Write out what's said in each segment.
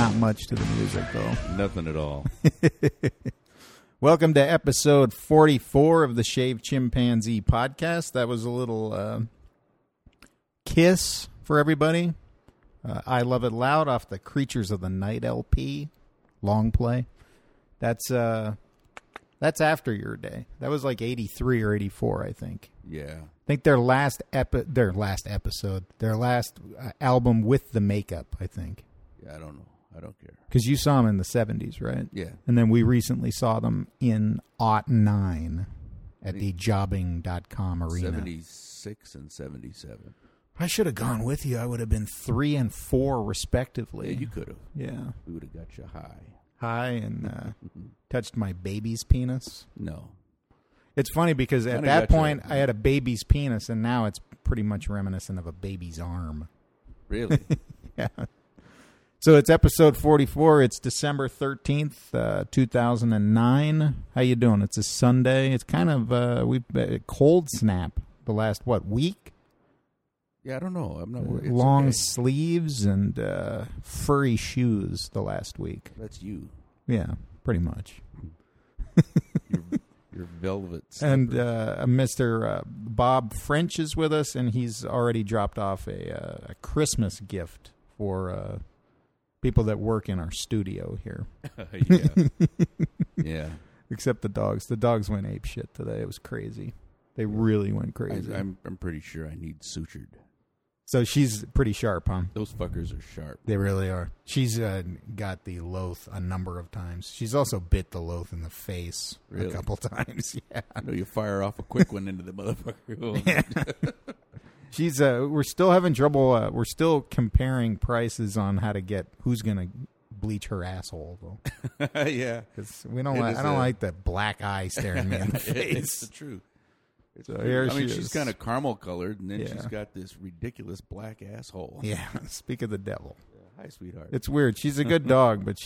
not much to the music, though. Nothing at all. Welcome to episode 44 of the Shaved Chimpanzee podcast. That was a little kiss for everybody. I Love It Loud off the Creatures of the Night LP. Long play. That's after your day. That was like 83 or 84, I think. Yeah. I think their last album with the makeup, I think. Yeah, I don't know. I don't care. Because you saw them in the 70s, right? Yeah. And then we recently saw them in '09 at the jobbing.com arena. 76 and 77. I should have gone with you. I would have been 3 and 4 respectively. Yeah, you could have. Yeah. We would have got you high. High and touched my baby's penis. No. It's funny because at that point I had a baby's penis, and now it's pretty much reminiscent of a baby's arm. Really? Yeah. So it's episode 44. It's December 13th, 2009. How you doing? It's a Sunday. It's kind of we've cold snap the last week? Yeah, I don't know. I'm not worried. Long sleeves and furry shoes the last week. That's you. Yeah, pretty much. Your velvet slipper. And Mr. Bob French is with us, and he's already dropped off a Christmas gift for people that work in our studio here. Yeah. Yeah. Except the dogs. The dogs went ape shit today. It was crazy. They really went crazy. I'm pretty sure I need sutured. So she's pretty sharp, huh? Those fuckers are sharp. They really are. She's got the loath a number of times. She's also bit the loath in the face a couple times. Yeah. I know you fire off a quick one into the motherfucker. Yeah. She's we're still having trouble. We're still comparing prices on how to get who's going to bleach her asshole, though. Yeah. Because I don't like the black eye staring me in the face. It's the truth. So here she's kind of caramel colored, and then Yeah. she's got this ridiculous black asshole. Yeah, speak of the devil. Yeah. Hi, sweetheart. It's weird. She's a good dog, but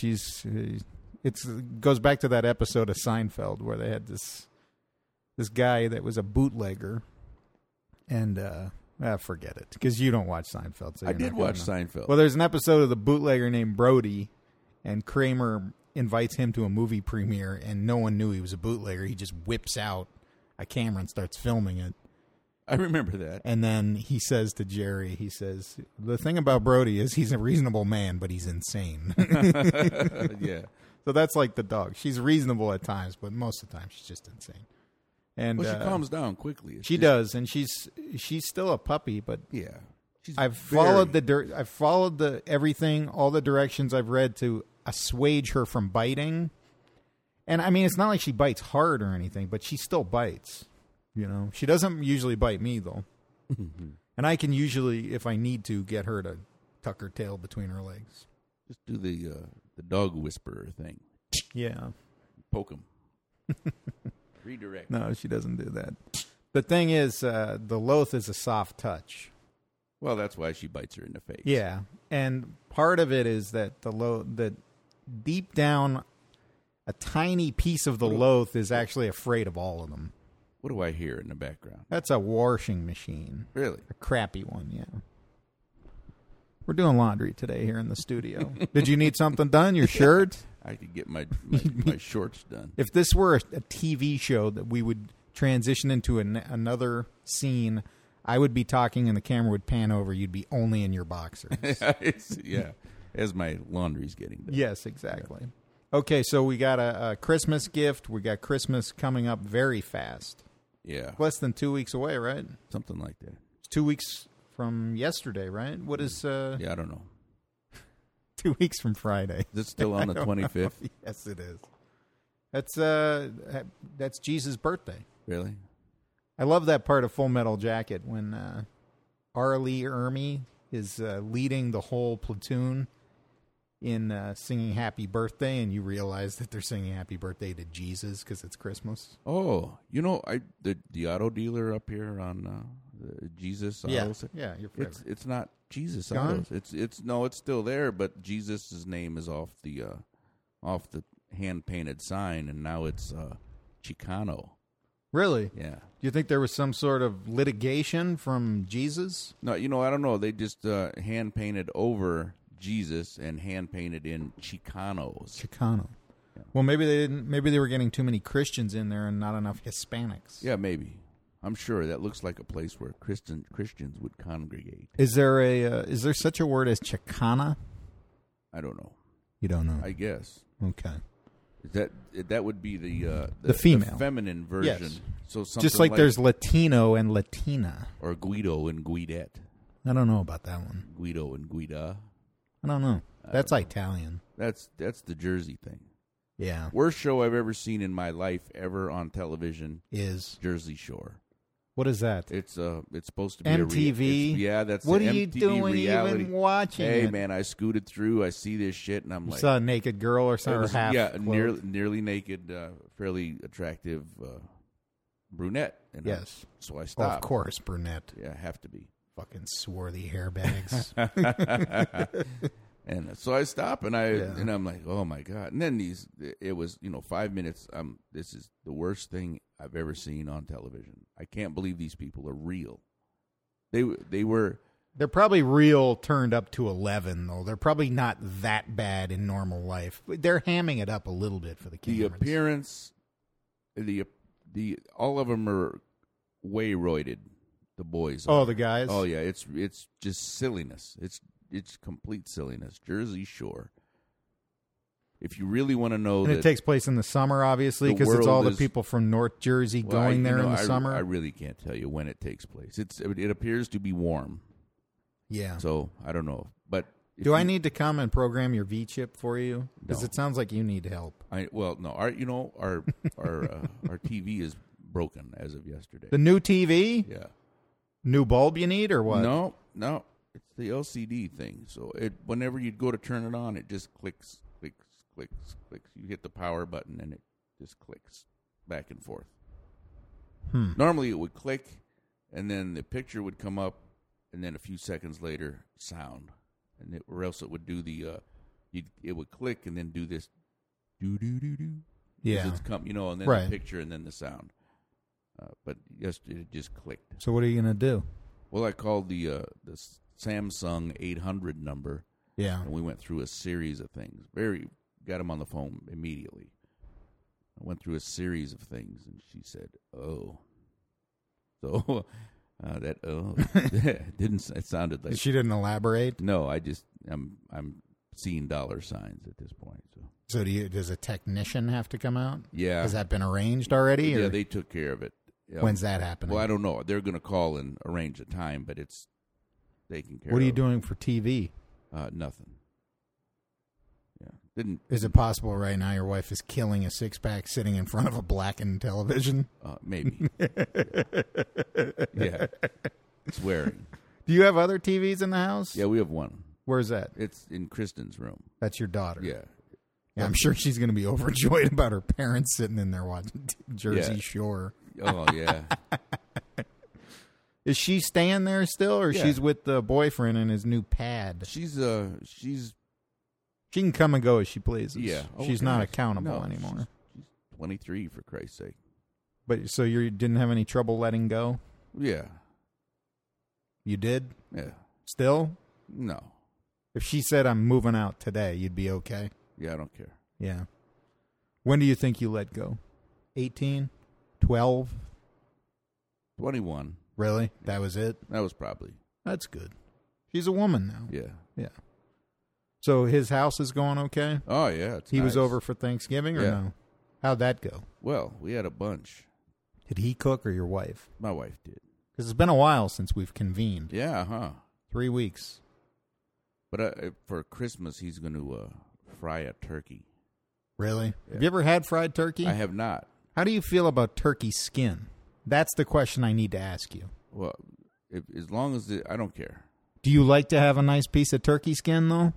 it goes back to that episode of Seinfeld where they had this guy that was a bootlegger, and forget it because you don't watch Seinfeld. So I did watch Seinfeld. Well, there's an episode of the bootlegger named Brody, and Kramer invites him to a movie premiere, and no one knew he was a bootlegger. He just whips out a camera and starts filming it. I remember that. And then he says to Jerry, the thing about Brody is he's a reasonable man, but he's insane. Yeah. So that's like the dog. She's reasonable at times, but most of the time she's just insane. And she calms down quickly. She does, and she's still a puppy, but yeah. I've followed everything, all the directions I've read to assuage her from biting. And I mean, it's not like she bites hard or anything, but she still bites. You know, she doesn't usually bite me though. And I can usually, if I need to, get her to tuck her tail between her legs. Just do the dog whisperer thing. Yeah. Poke him. Redirect. No, she doesn't do that. The thing is, the loath is a soft touch. Well, that's why she bites her in the face. Yeah, and part of it is that that deep down, a tiny piece of the loath is actually afraid of all of them. What do I hear in the background? That's a washing machine. Really? A crappy one, yeah. We're doing laundry today here in the studio. Did you need something done? Your shirt? I could get my shorts done. If this were a TV show that we would transition into another scene, I would be talking and the camera would pan over. You'd be only in your boxers. Yeah, as my laundry's getting done. Yes, exactly. Yeah. Okay, so we got a Christmas gift. We got Christmas coming up very fast. Yeah. Less than 2 weeks away, right? Something like that. It's 2 weeks from yesterday, right? What is... Yeah, I don't know. 2 weeks from Friday. Is it still on the 25th? Yes, it is. That's Jesus' birthday. Really? I love that part of Full Metal Jacket when R. Lee Ermey is leading the whole platoon in singing Happy Birthday, and you realize that they're singing Happy Birthday to Jesus because it's Christmas. Oh, you know, the auto dealer up here on Jesus Autos. Yeah, your favorite. It's not Jesus Gone? Autos. It's still there, but Jesus' name is off the hand painted sign, and now it's Chicano. Really? Yeah. Do you think there was some sort of litigation from Jesus? No, I don't know. They just hand painted over Jesus and hand painted in Chicanos. Chicano. Well, maybe they didn't. Maybe they were getting too many Christians in there and not enough Hispanics. Yeah, maybe. I'm sure that looks like a place where Christians would congregate. Is there such a word as Chicana? I don't know. You don't know. I guess. Okay. That would be the female, the feminine version. Yes. So something Just like there's Latino and Latina. or Guido and Guidette. I don't know about that one. Guido and Guida. I don't know. That's Italian. That's the Jersey thing. Yeah. Worst show I've ever seen in my life ever on television Is Jersey Shore. what is that? It's supposed to be MTV. that's what the are you MTV doing reality. even watching Hey it? man, I scooted through. I see this shit, and I'm You like, saw a naked girl or something, or half clothed? nearly naked, fairly attractive brunette. And Yes. so I Oh, stopped. of course, brunette. Yeah, have to be. Fucking swarthy hairbags. And so I stop, and I'm like, oh my god! And then it was 5 minutes. This is the worst thing I've ever seen on television. I can't believe these people are real. They were. They're probably real turned up to 11, though. They're probably not that bad in normal life. They're hamming it up a little bit for the cameras. The appearance, the all of them are way roided. The boys. Oh, the guys. Oh yeah, it's just silliness. It's complete silliness. Jersey Shore. If you really want to know, and that it takes place in the summer, obviously, because it's all the people from North Jersey going there in the summer. I really can't tell you when it takes place. It appears to be warm. Yeah. So I don't know, but do I need to come and program your V chip for you? Because No. it sounds like you need help. No. Our our TV is broken as of yesterday. The new TV, Yeah. new bulb you need, or what? No. It's the LCD thing. So whenever you go to turn it on, it just clicks. You hit the power button and it just clicks back and forth. Normally it would click, and then the picture would come up, and then a few seconds later, sound, or else it would do it would click and then do this, do. Yeah. It's come, and then Right. the picture and then the sound. But yesterday it just clicked. So what are you going to do? Well, I called the Samsung 800 number. Yeah. And we went through a series of things. Got him on the phone immediately. I went through a series of things, and she said, "Oh." So it sounded like She didn't elaborate. no. I'm seeing dollar signs at this point. So does a technician have to come out? Yeah, Has that been arranged already? yeah, Or they took care of it. when's that happening? Well, I don't know. They're going to call and arrange a time, but it's taken care of. What are you doing for TV? Nothing. Yeah, didn't. Is it possible right now your wife is killing a six-pack sitting in front of a blackened television? Maybe. Yeah. Swearing. Do you have other TVs in the house? Yeah, we have one. Where's that? It's in Kristen's room. That's your daughter. Yeah. Yeah, I'm sure she's going to be overjoyed about her parents sitting in there watching Jersey Yeah. Shore. Oh, yeah. Is she staying there still, or Yeah. she's with the boyfriend in his new pad? She's She can come and go as she pleases. yeah. Oh, She's not gosh. accountable No, anymore. She's 23, for Christ's sake. But so you didn't have any trouble letting go? Yeah. You did? Yeah. Still? No. If she said, I'm moving out today, you'd be okay? Yeah, I don't care. Yeah. When do you think you let go? 18? 12? 21. Really? That was it? That was probably. That's good. She's a woman now. Yeah. Yeah. So his house is going okay? Oh, yeah. It's He was nice. over for Thanksgiving or Yeah. no? How'd that go? Well, we had a bunch. Did he cook or your wife? My wife did. Because it's been a while since we've convened. Yeah, huh? 3 weeks. But for Christmas, he's going to fry a turkey. Really? Yeah. Have you ever had fried turkey? I have not. How do you feel about turkey skin? That's the question I need to ask you. Well, as long as I don't care. Do you like to have a nice piece of turkey skin, though?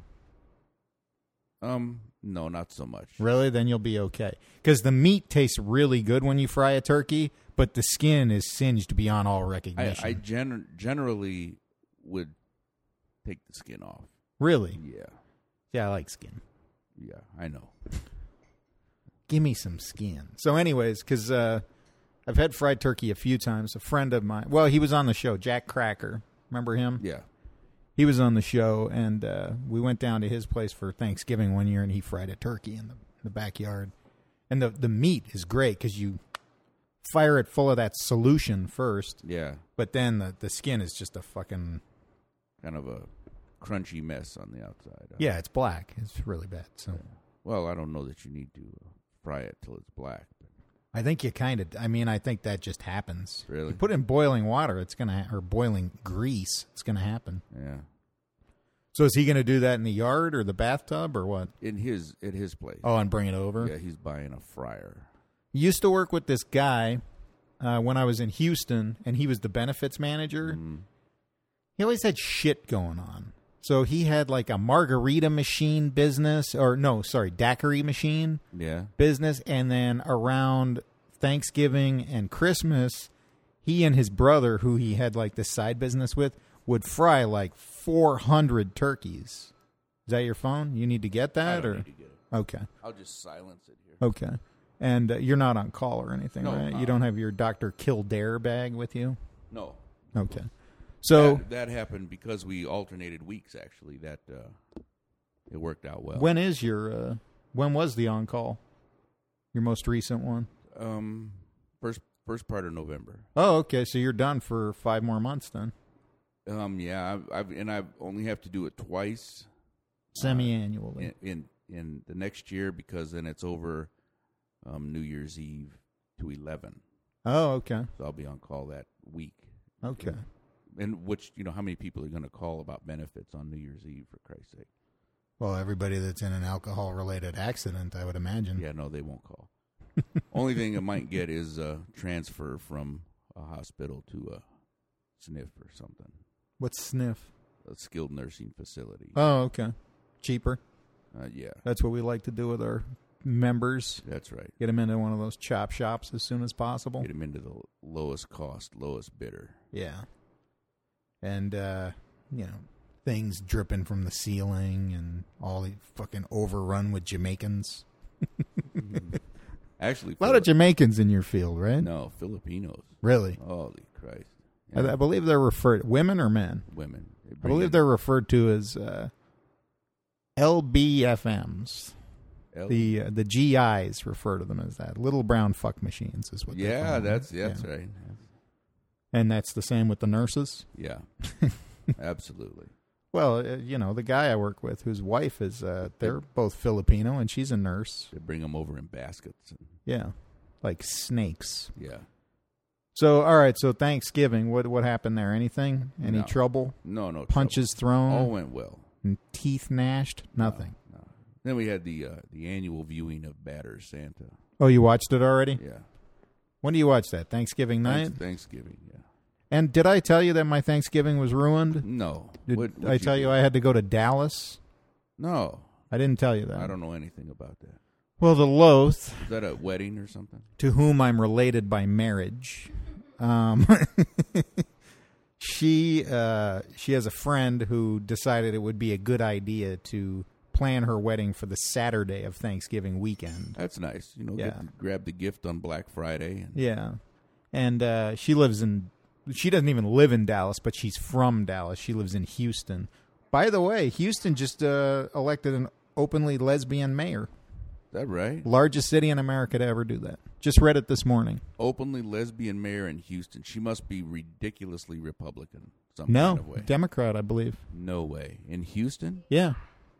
No, not so much. Really? Then you'll be okay. Because the meat tastes really good when you fry a turkey, but the skin is singed beyond all recognition. I generally would take the skin off. Really? Yeah. Yeah, I like skin. Yeah, I know. Give me some skin. So anyways, because I've had fried turkey a few times. A friend of mine, well, he was on the show, Jack Cracker. Remember him? Yeah. He was on the show, and we went down to his place for Thanksgiving one year, and he fried a turkey in the backyard. And the meat is great because you fire it full of that solution first. Yeah. But then the skin is just a fucking... Kind of a crunchy mess on the outside. Yeah, it's black. It's really bad. So, well, I don't know that you need to fry it till it's black. But I think you kind of... I mean, I think that just happens. Really? You put it in boiling water, it's going to... Or boiling grease, it's going to happen. Yeah. So is he going to do that in the yard or the bathtub or what? At his place. Oh, and bring it over? Yeah, he's buying a fryer. Used to work with this guy when I was in Houston, and he was the benefits manager. Mm. He always had shit going on. So he had like a margarita machine business, or no, sorry, daiquiri machine business. And then around Thanksgiving and Christmas, he and his brother, who he had like this side business with, would fry like 400 turkeys. Is that your phone? You need to get that? I don't need to get it. Okay. I'll just silence it here. Okay. And you're not on call or anything, No, right? You don't have your Dr. Kildare bag with you? No. Okay. So that happened because we alternated weeks. Actually, that it worked out well. when is your when was the on call? Your most recent one? First part of November. Oh, okay. So you're done for 5 more months then. Yeah, I've only have to do it twice, Semi-annually. in the next year, because then it's over New Year's Eve to 11. Oh, okay. So I'll be on call that week. Okay. And which, how many people are going to call about benefits on New Year's Eve, for Christ's sake? Well, everybody that's in an alcohol-related accident, I would imagine. Yeah, no, they won't call. Only thing I might get is a transfer from a hospital to a SNF or something. What's sniff? A skilled nursing facility. Oh, okay. Cheaper. Yeah. That's what we like to do with our members. That's right. Get them into one of those chop shops as soon as possible. Get them into the lowest cost, lowest bidder. Yeah. And, things dripping from the ceiling and all the fucking overrun with Jamaicans. Actually, a lot of Jamaicans in your field, right? No, Filipinos. Really? Holy Christ. Yeah. I believe they're referred, women or men? Women. I believe they're referred to as LBFMs. The GIs refer to them as that. Little brown fuck machines is what they call them. That's right. And that's the same with the nurses? Yeah. Absolutely. Well, the guy I work with, whose wife is, they're both Filipino, and she's a nurse. They bring them over in baskets. Yeah, like snakes. Yeah. So, all right, so Thanksgiving, what happened there? Anything? Any trouble? No Punches thrown? All went well. And teeth gnashed? Nothing. No. Then we had the annual viewing of Batter Santa. Oh, you watched it already? Yeah. When do you watch that? Thanksgiving night? Thanksgiving, yeah. And did I tell you that my Thanksgiving was ruined? No. Did I tell you I had to go to Dallas? No. I didn't tell you that. I don't know anything about that. Well, the Loth. Is that a wedding or something? To whom I'm related by marriage. She has a friend who decided it would be a good idea to plan her wedding for the Saturday of Thanksgiving weekend. That's nice. Yeah. Grab the gift on Black Friday. Yeah. And she doesn't even live in Dallas, but she's from Dallas. She lives in Houston. By the way, Houston just elected an openly lesbian mayor. Is that right? Largest city in America to ever do that. Just read it this morning. Openly lesbian mayor in Houston. She must be ridiculously Republican. Some No, kind of way. Democrat, I believe. No way. In Houston? Yeah.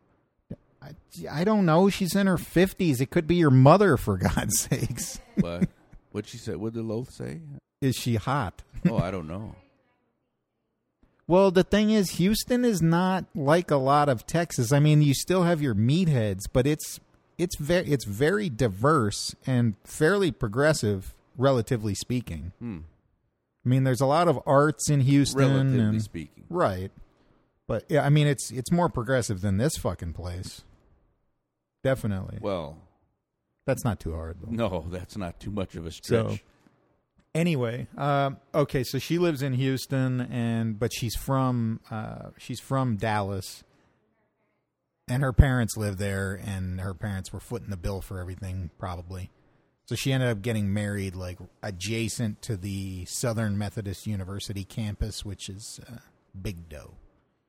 I don't know. She's in her 50s. It could be your mother, for God's sakes. But what'd she say? What'd the Loth say? Is she hot? Oh, I don't know. Well, the thing is, Houston is not like a lot of Texas. I mean, you still have your meatheads, but it's very diverse and fairly progressive, relatively speaking. I mean, there's a lot of arts in Houston. Relatively speaking. Right. But, yeah, I mean, it's more progressive than this fucking place. Definitely. Well. That's not too hard, though. No, that's not too much of a stretch. So, anyway, okay, so she lives in Houston, but she's from Dallas, and her parents live there, and her parents were footing the bill for everything, probably. So she ended up getting married, like, adjacent to the Southern Methodist University campus, which is Big Doe.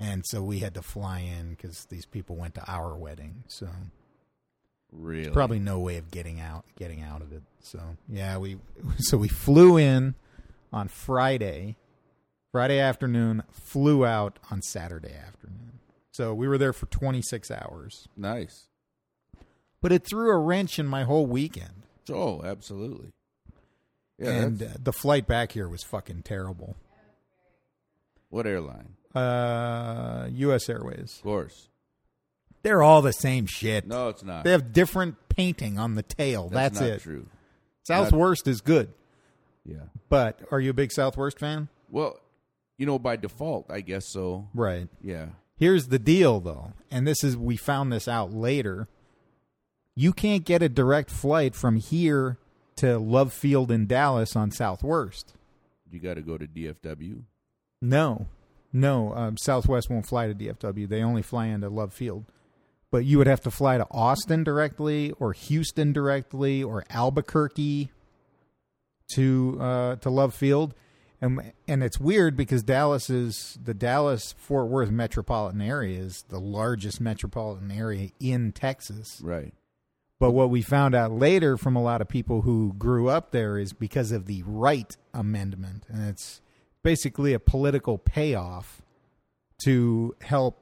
And so we had to fly in because these people went to our wedding. So Really? there's probably no way of getting out of it. So yeah, we flew in on Friday afternoon, flew out on Saturday afternoon. So we were there for 26 hours. Nice. But it threw a wrench in my whole weekend. Oh, absolutely. Yeah, And the flight back here was fucking terrible. What airline? U.S. Airways. Of course. They're all the same shit. No, it's not. They have different painting on the tail. That's not it. True. Southwest is good. Yeah. But are you a big Southwest fan? Well, by default, I guess so. Right. Yeah. Here's the deal, though, and we found this out later. You can't get a direct flight from here to Love Field in Dallas on Southwest. You got to go to DFW? No. Southwest won't fly to DFW. They only fly into Love Field. But you would have to fly to Austin directly, or Houston directly, or Albuquerque to Love Field. And it's weird because the Dallas-Fort Worth metropolitan area is the largest metropolitan area in Texas. Right. But what we found out later from a lot of people who grew up there is because of the Wright Amendment. And it's basically a political payoff to help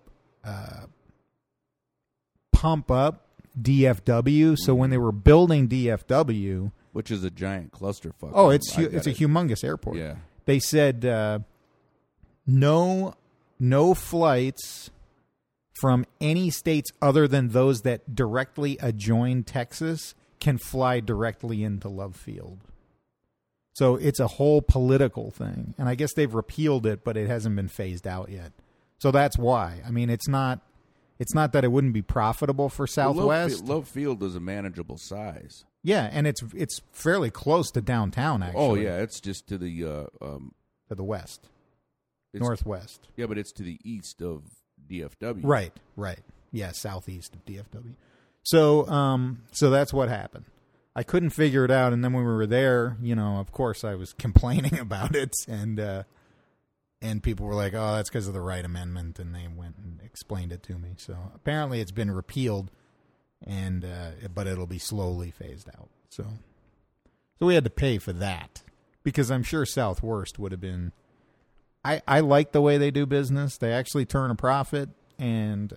pump up DFW. So when they were building DFW... Which is a giant clusterfuck. Oh, it's a humongous airport. Yeah. They said no flights from any states other than those that directly adjoin Texas can fly directly into Love Field. So it's a whole political thing. And I guess they've repealed it, but it hasn't been phased out yet. So that's why. I mean, it's not that it wouldn't be profitable for Southwest. Love Field is a manageable size. Yeah, and it's fairly close to downtown, actually. Oh, yeah, it's just to the... to the west. Northwest. Yeah, but it's to the east of DFW. Right. Yeah, southeast of DFW. So that's what happened. I couldn't figure it out, and then when we were there, of course I was complaining about it, and people were like, oh, that's because of the Wright Amendment, and they went and explained it to me. So apparently it's been repealed, and but it'll be slowly phased out. So we had to pay for that, because I'm sure Southwest would have been... I like the way they do business. They actually turn a profit, and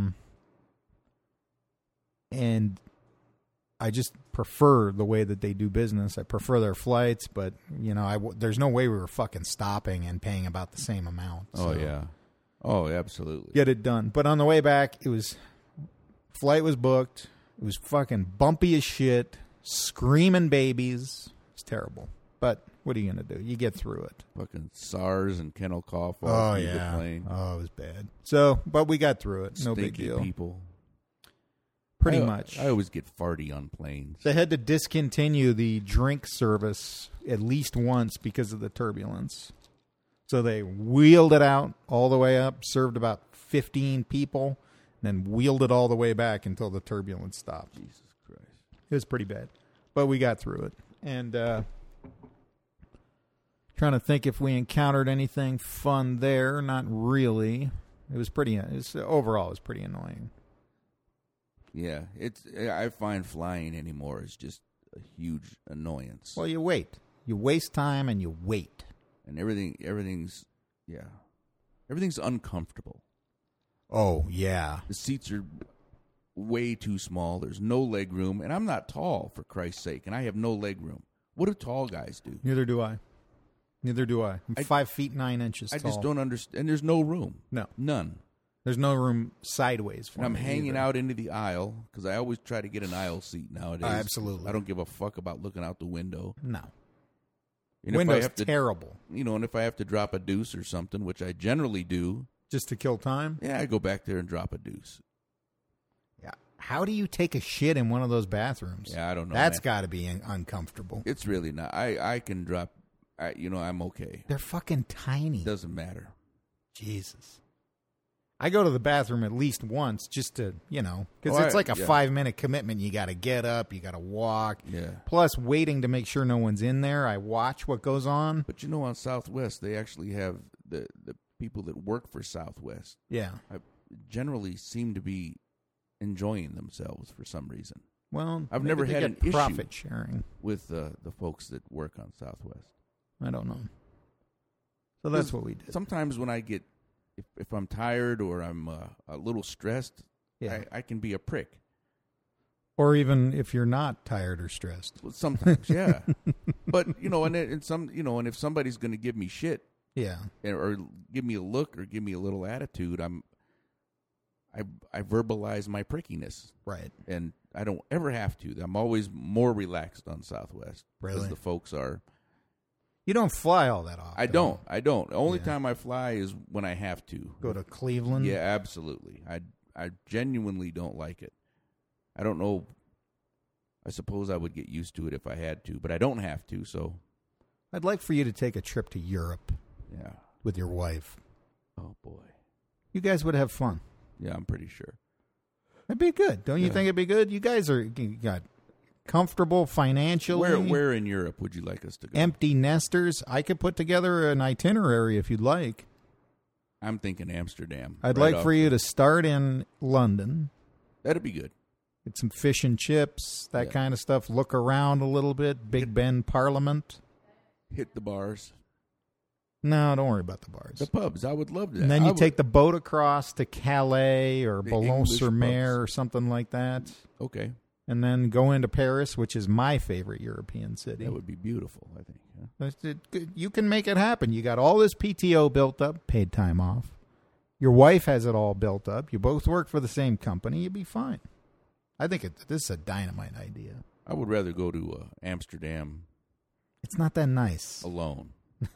I just prefer the way that they do business. I prefer their flights, but there's no way we were fucking stopping and paying about the same amount. Oh yeah, oh absolutely. Get it done. But on the way back, flight was booked. It was fucking bumpy as shit, screaming babies. It's terrible, but. What are you going to do? You get through it. Fucking SARS and kennel cough. Oh, yeah. The plane. Oh, it was bad. But we got through it. No big deal. People. Pretty much. I always get farty on planes. They had to discontinue the drink service at least once because of the turbulence. So they wheeled it out all the way up, served about 15 people, and then wheeled it all the way back until the turbulence stopped. Jesus Christ. It was pretty bad. But we got through it. And, trying to think if we encountered anything fun there. Not really. Overall, it was pretty annoying. Yeah, I find flying anymore is just a huge annoyance. Well, you wait. You waste time and you wait. And everything's uncomfortable. Oh, yeah. The seats are way too small. There's no leg room. And I'm not tall, for Christ's sake, and I have no leg room. What do tall guys do? Neither do I. I'm 5 feet 9 inches tall. I just don't understand. And there's no room. No. None. There's no room sideways for me. I'm hanging out into the aisle, because I always try to get an aisle seat nowadays. Absolutely. I don't give a fuck about looking out the window. No. And Window's terrible. And if I have to drop a deuce or something, which I generally do. Just to kill time? Yeah, I go back there and drop a deuce. Yeah. How do you take a shit in one of those bathrooms? Yeah, I don't know. That's got to be uncomfortable. It's really not. I can drop... I'm okay. They're fucking tiny. Doesn't matter. Jesus. I go to the bathroom at least once just to, because it's like a 5-minute commitment. You got to get up, you got to walk. Yeah. Plus, waiting to make sure no one's in there. I watch what goes on. But on Southwest, they actually have the people that work for Southwest Yeah. generally seem to be enjoying themselves for some reason. Well, I've maybe never they had get an issue profit sharing. with the folks that work on Southwest. I don't know. So that's what we did. Sometimes when I get, if I'm tired or I'm a little stressed, Yeah. I can be a prick. Or even if you're not tired or stressed. Well, sometimes, yeah. But and if somebody's going to give me shit, Yeah. or give me a look or give me a little attitude, I verbalize my prickiness. Right. And I don't ever have to. I'm always more relaxed on Southwest. Really? Because the folks are. You don't fly all that often. I don't. The only Yeah. time I fly is when I have to. Go to Cleveland? Yeah, absolutely. I genuinely don't like it. I don't know. I suppose I would get used to it if I had to, but I don't have to, so. I'd like for you to take a trip to Europe Yeah. with your wife. Oh, boy. You guys would have fun. Yeah, I'm pretty sure. It'd be good. Don't you Yeah. think it'd be good? You guys you got comfortable financially. Where in Europe would you like us to go? Empty nesters. I could put together an itinerary if you'd like. I'm thinking Amsterdam. I'd right like for you to start in London. That'd be good. Get some fish and chips, that Yeah. kind of stuff. Look around a little bit. Big Ben Parliament. Hit the bars. No, don't worry about the bars. The pubs. I would love that. And then you take the boat across to Calais or The Boulogne-sur-Mer English or something like that. Okay. And then go into Paris, which is my favorite European city. That would be beautiful, I think. Yeah. You can make it happen. You got all this PTO built up, paid time off. Your wife has it all built up. You both work for the same company. You'd be fine. I think this is a dynamite idea. I would rather go to Amsterdam It's not that nice. alone.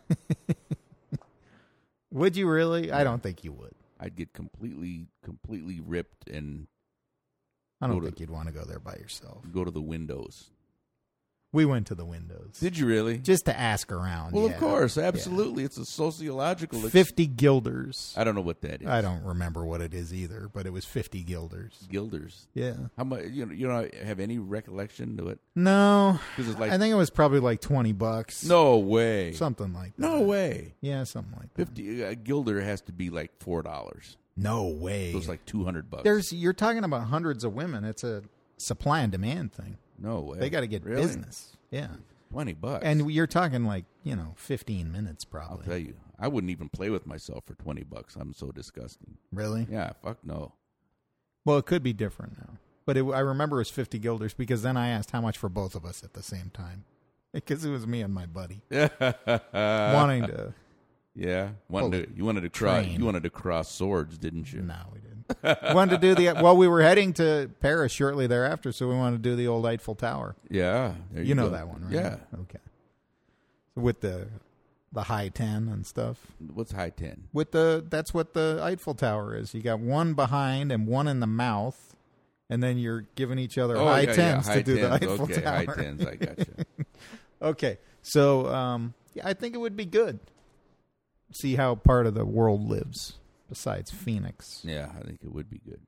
Would you really? I don't think you would. I'd get completely ripped and I don't Go to- think you'd want to go there by yourself. go to the windows. We went to the windows. Did you really? Just to ask around. Well, yeah. of course, absolutely. It's a sociological. 50 guilders. I don't know what that is. I don't remember what it is either, but it was 50 guilders. Guilders. Yeah. How much? You don't have any recollection to it? No. Because it's like I think it was probably like $20. no way. Something like that. No way. Yeah, something like that. 50 a guilder has to be like $4. No way. So it's like $200. You're talking about hundreds of women. It's a supply and demand thing. No way. They got to get Really? business. Yeah. $20. And you're talking like, 15 minutes I'll probably. tell you, I wouldn't even play with myself for $20. I'm so disgusting. Really? Yeah, fuck no. Well, it could be different now. But I remember it was 50 guilders because then I asked how much for both of us at the same time. Because it was me and my buddy wanting to. Yeah, you wanted to cross swords, didn't you? No, we didn't. Wanted to do we were heading to Paris shortly thereafter, so we wanted to do the old Eiffel Tower. Yeah, there you know go. that one, right? Yeah. Okay. With the high 10 and stuff. What's high 10? That's what the Eiffel Tower is. You got one behind and one in the mouth, and then you're giving each other high 10s high to do the 10s. Eiffel okay, Tower. high 10s, I got you. Okay, so I think it would be good. See how part of the world lives besides Phoenix. Yeah, I think it would be good.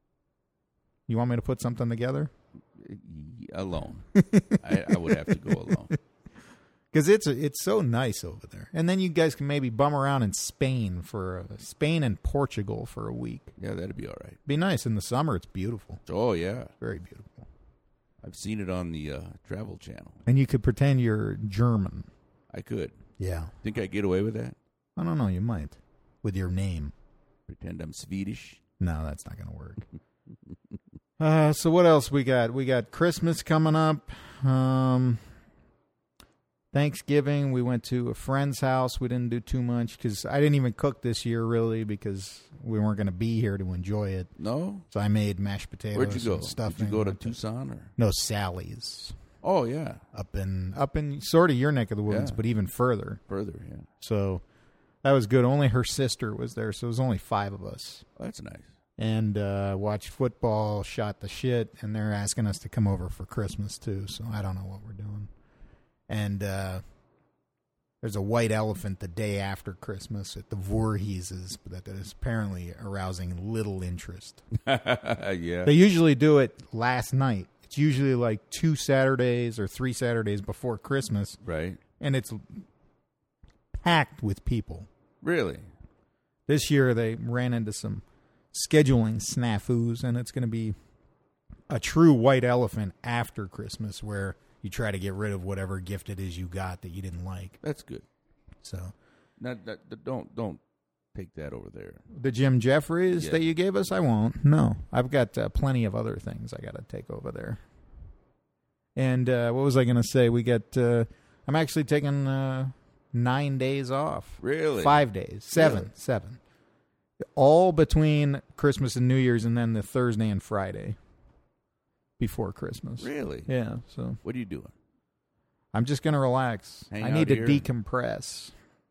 You want me to put something together? Alone. I would have to go alone. Because it's so nice over there. And then you guys can maybe bum around in Spain and Portugal for a week. Yeah, that'd be all right. Be nice. In the summer, it's beautiful. Oh, yeah. Very beautiful. I've seen it on the Travel Channel. And you could pretend you're German. I could. Yeah. Think I'd get away with that? I don't know. You might. With your name. Pretend I'm Swedish? No, that's not going to work. So what else we got? We got Christmas coming up. Thanksgiving, we went to a friend's house. We didn't do too much because I didn't even cook this year, really, because we weren't going to be here to enjoy it. No? So I made mashed potatoes. Where'd you go? And stuffing. Did you go to Tucson? Or? No, Sally's. Oh, yeah. Up in sort of your neck of the woods, Yeah. but even further. Further, yeah. So that was good. Only her sister was there, so it was only 5 of us. Oh, that's nice. And watched football, shot the shit, and they're asking us to come over for Christmas, too. So I don't know what we're doing. And there's a white elephant the day after Christmas at the Voorheeses that is apparently arousing little interest. Yeah. They usually do it last night. It's usually like 2 Saturdays or 3 Saturdays before Christmas. Right. And it's packed with people. Really? This year they ran into some scheduling snafus, and it's going to be a true white elephant after Christmas where you try to get rid of whatever gift it is you got that you didn't like. That's good. So, Don't take that over there. the Jim Jeffries Yeah. that you gave us, I won't. No, I've got plenty of other things I got to take over there. And what was I going to say? We get. I'm actually taking 9 days off. Really? 5 days. Seven. All between Christmas and New Year's, and then the Thursday and Friday before Christmas. Really? Yeah. So What are you doing? I'm just going to relax. Hang I out need to here? decompress.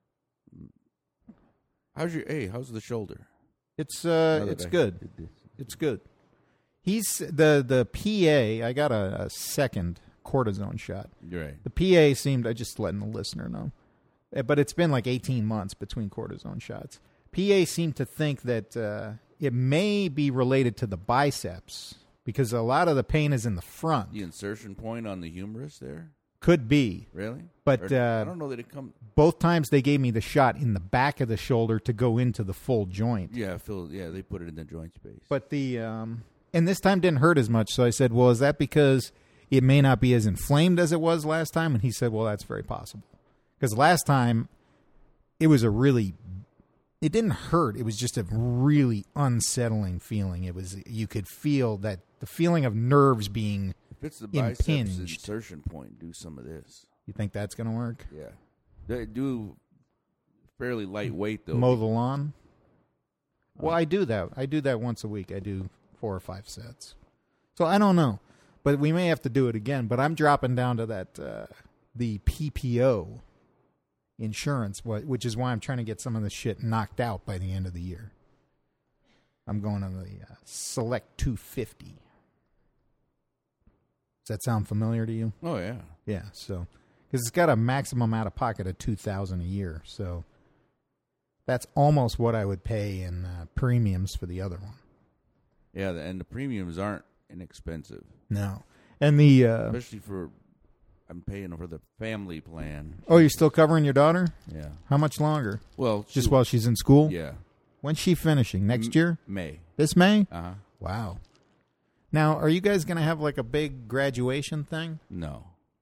How's the shoulder? It's Now that it's I good. did this. It's good. He's the PA. I got a second cortisone shot. You're right. The PA seemed, I just letting the listener know, but it's been like 18 months between cortisone shots. PA seemed to think that it may be related to the biceps because a lot of the pain is in the front. The insertion point on the humerus there? Could be. Really? But I don't know that it comes. both times they gave me the shot in the back of the shoulder to go into the full joint. Yeah, they put it in the joint space. But and this time didn't hurt as much. So I said, well, is that because it may not be as inflamed as it was last time? And he said, well, that's very possible. Because last time it was it didn't hurt. It was just a really unsettling feeling. You could feel that the feeling of nerves being. If it's the biceps impinged. insertion point, do some of this. You think that's going to work? Yeah. They do fairly lightweight, though. Mow the lawn? Well, I do that. I do that once a week. I do 4 or 5 sets. So I don't know. But we may have to do it again. But I'm dropping down to that the PPO insurance, which is why I'm trying to get some of the shit knocked out by the end of the year. I'm going to the Select 250. Does that sound familiar to you? Oh, yeah. Yeah, so because it's got a maximum out of pocket of $2,000 a year, so that's almost what I would pay in premiums for the other one. Yeah, and the premiums aren't inexpensive. No, and the Especially I'm paying for the family plan. oh, you're still covering your daughter? Yeah. How much longer? Well, Just while she's in school? Yeah. When's she finishing? Next year? May. This May? Uh-huh. Wow. Now, are you guys going to have like a big graduation thing? No.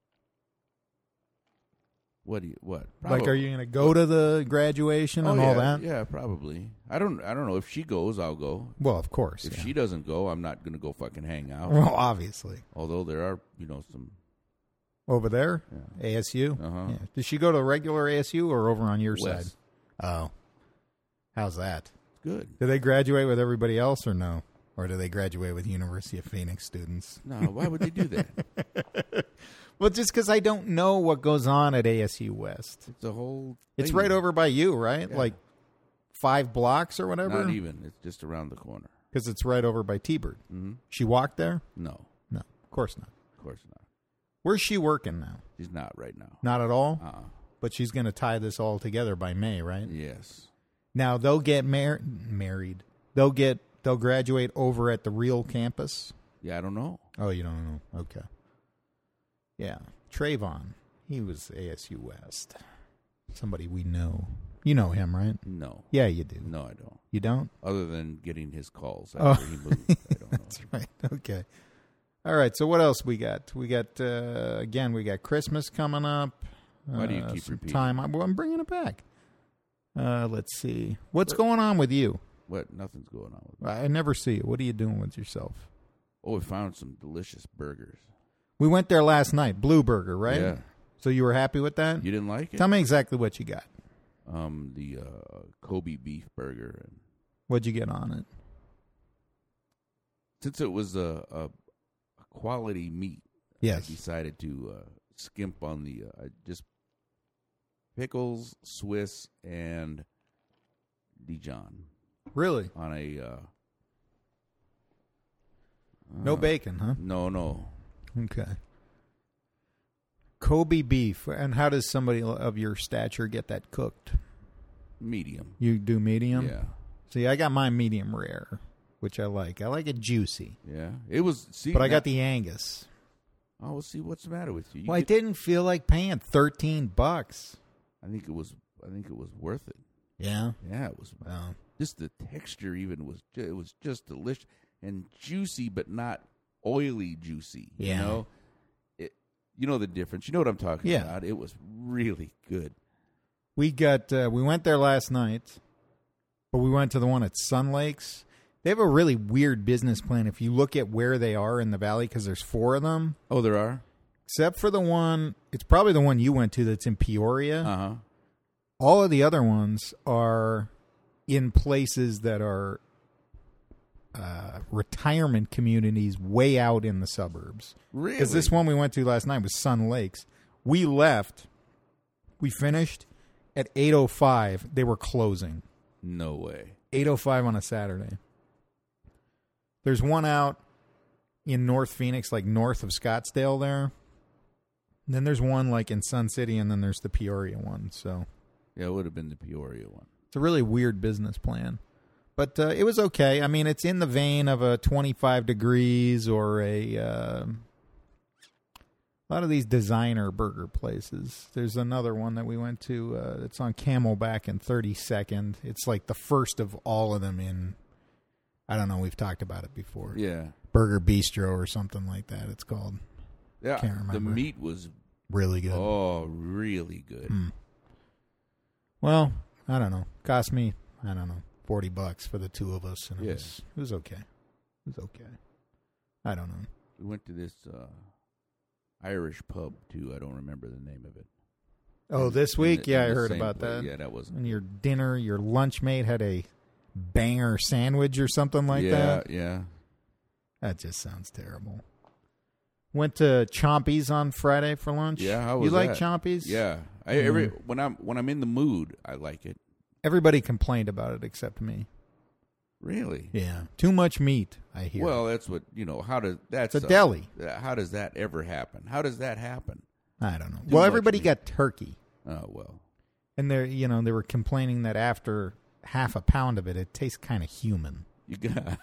What? Like, are you going to go to the graduation and all that? Yeah, probably. I don't know. If she goes, I'll go. Well, of course. If yeah. she doesn't go, I'm not going to go fucking hang out. Well, obviously. Although there are, some. Over there? Yeah. ASU? Uh-huh. Yeah. Does she go to regular ASU or over on your West. side? Oh. How's that? Good. Do they graduate with everybody else or no? Or do they graduate with University of Phoenix students? No, why would they do that? Well, just because I don't know what goes on at ASU West. It's a whole. It's thing. right over by you, right? Yeah. Like 5 blocks or whatever? Not even. It's just around the corner. Because it's right over by T-Bird. Mm-hmm. She walked there? No, No, of course not. of course not. Where's she working now? She's not right now. Not at all? Uh-uh. But she's going to tie this all together by May, right? Yes. Now they'll get married. They'll graduate over at the real campus. Yeah, I don't know. Oh, you don't know? Okay. Yeah, Trayvon. He was ASU West. Somebody we know. You know him, right? No. Yeah, you do. No, I don't. You don't? Other than getting his calls Oh. after he moved. I don't know. That's right. Okay. All right. So what else we got? We got again. We got Christmas coming up. Why do you keep some repeating? time? Well, I'm bringing it back. Let's see. What's going on with you? What? Nothing's going on with me. I never see you. What are you doing with yourself? Oh, we found some delicious burgers. We went there last night. Blue Burger, right? Yeah. So you were happy with that? You didn't like it? Tell me exactly what you got. The Kobe beef burger. And What'd you get on it? since it was a quality meat, Yes. I decided to skimp on the just pickles, Swiss, and Dijon Really? on a No bacon, huh? no. Okay. Kobe beef. And how does somebody of your stature get that cooked? Medium. You do medium? Yeah. See, I got mine medium rare, which I like. I like it juicy. Yeah. It was. See, But I got the Angus. Oh, we'll see what's the matter with you. Well, I didn't feel like paying $13. I think it was worth it. Yeah. Yeah, it was. Well, just the texture even was it was just delicious and juicy, but not oily juicy. Yeah. You know the difference. You know what I'm talking Yeah. about. It was really good. We went there last night, but we went to the one at Sun Lakes. They have a really weird business plan if you look at where they are in the valley, because there's 4 of them. Oh, there are? Except for the one, it's probably the one you went to that's in Peoria. Uh-huh. All of the other ones are in places that are retirement communities way out in the suburbs. Really? Because this one we went to last night was Sun Lakes. We finished at 8:05. They were closing. No way. 8:05 on a Saturday. There's one out in North Phoenix, like north of Scottsdale there. And then there's one like in Sun City, and then there's the Peoria one. So Yeah, it would have been the Peoria one. it's a really weird business plan. But it was okay. I mean, it's in the vein of a 25 Degrees or a lot of these designer burger places. There's another one that we went to. It's on Camelback and 32nd. It's like the first of all of them in, I don't know, we've talked about it before. Yeah. Burger Bistro or something like that it's called. Yeah. Can't remember. The meat was Really good. really good. Well, I don't know. Cost me, I don't know, $40 for the 2 of us. And it was okay. It was okay. I don't know. We went to this Irish pub, too. I don't remember the name of it. Oh, this week? In I the heard same about place. that. Yeah, that was... And your dinner, your lunch mate had a banger sandwich or something like that? Yeah. That just sounds terrible. Went to Chompy's on Friday for lunch. Yeah, how was you like that? Chompy's? Yeah. When I'm in the mood, I like it. Everybody complained about it except me. Really? Yeah. Too much meat, I hear. Well, that's what, how does that... It's a deli. How does that ever happen? How does that happen? I don't know. Too Well, much everybody meat. got turkey. Oh, well. And they were complaining that after half a pound of it, it tastes kind of human. You got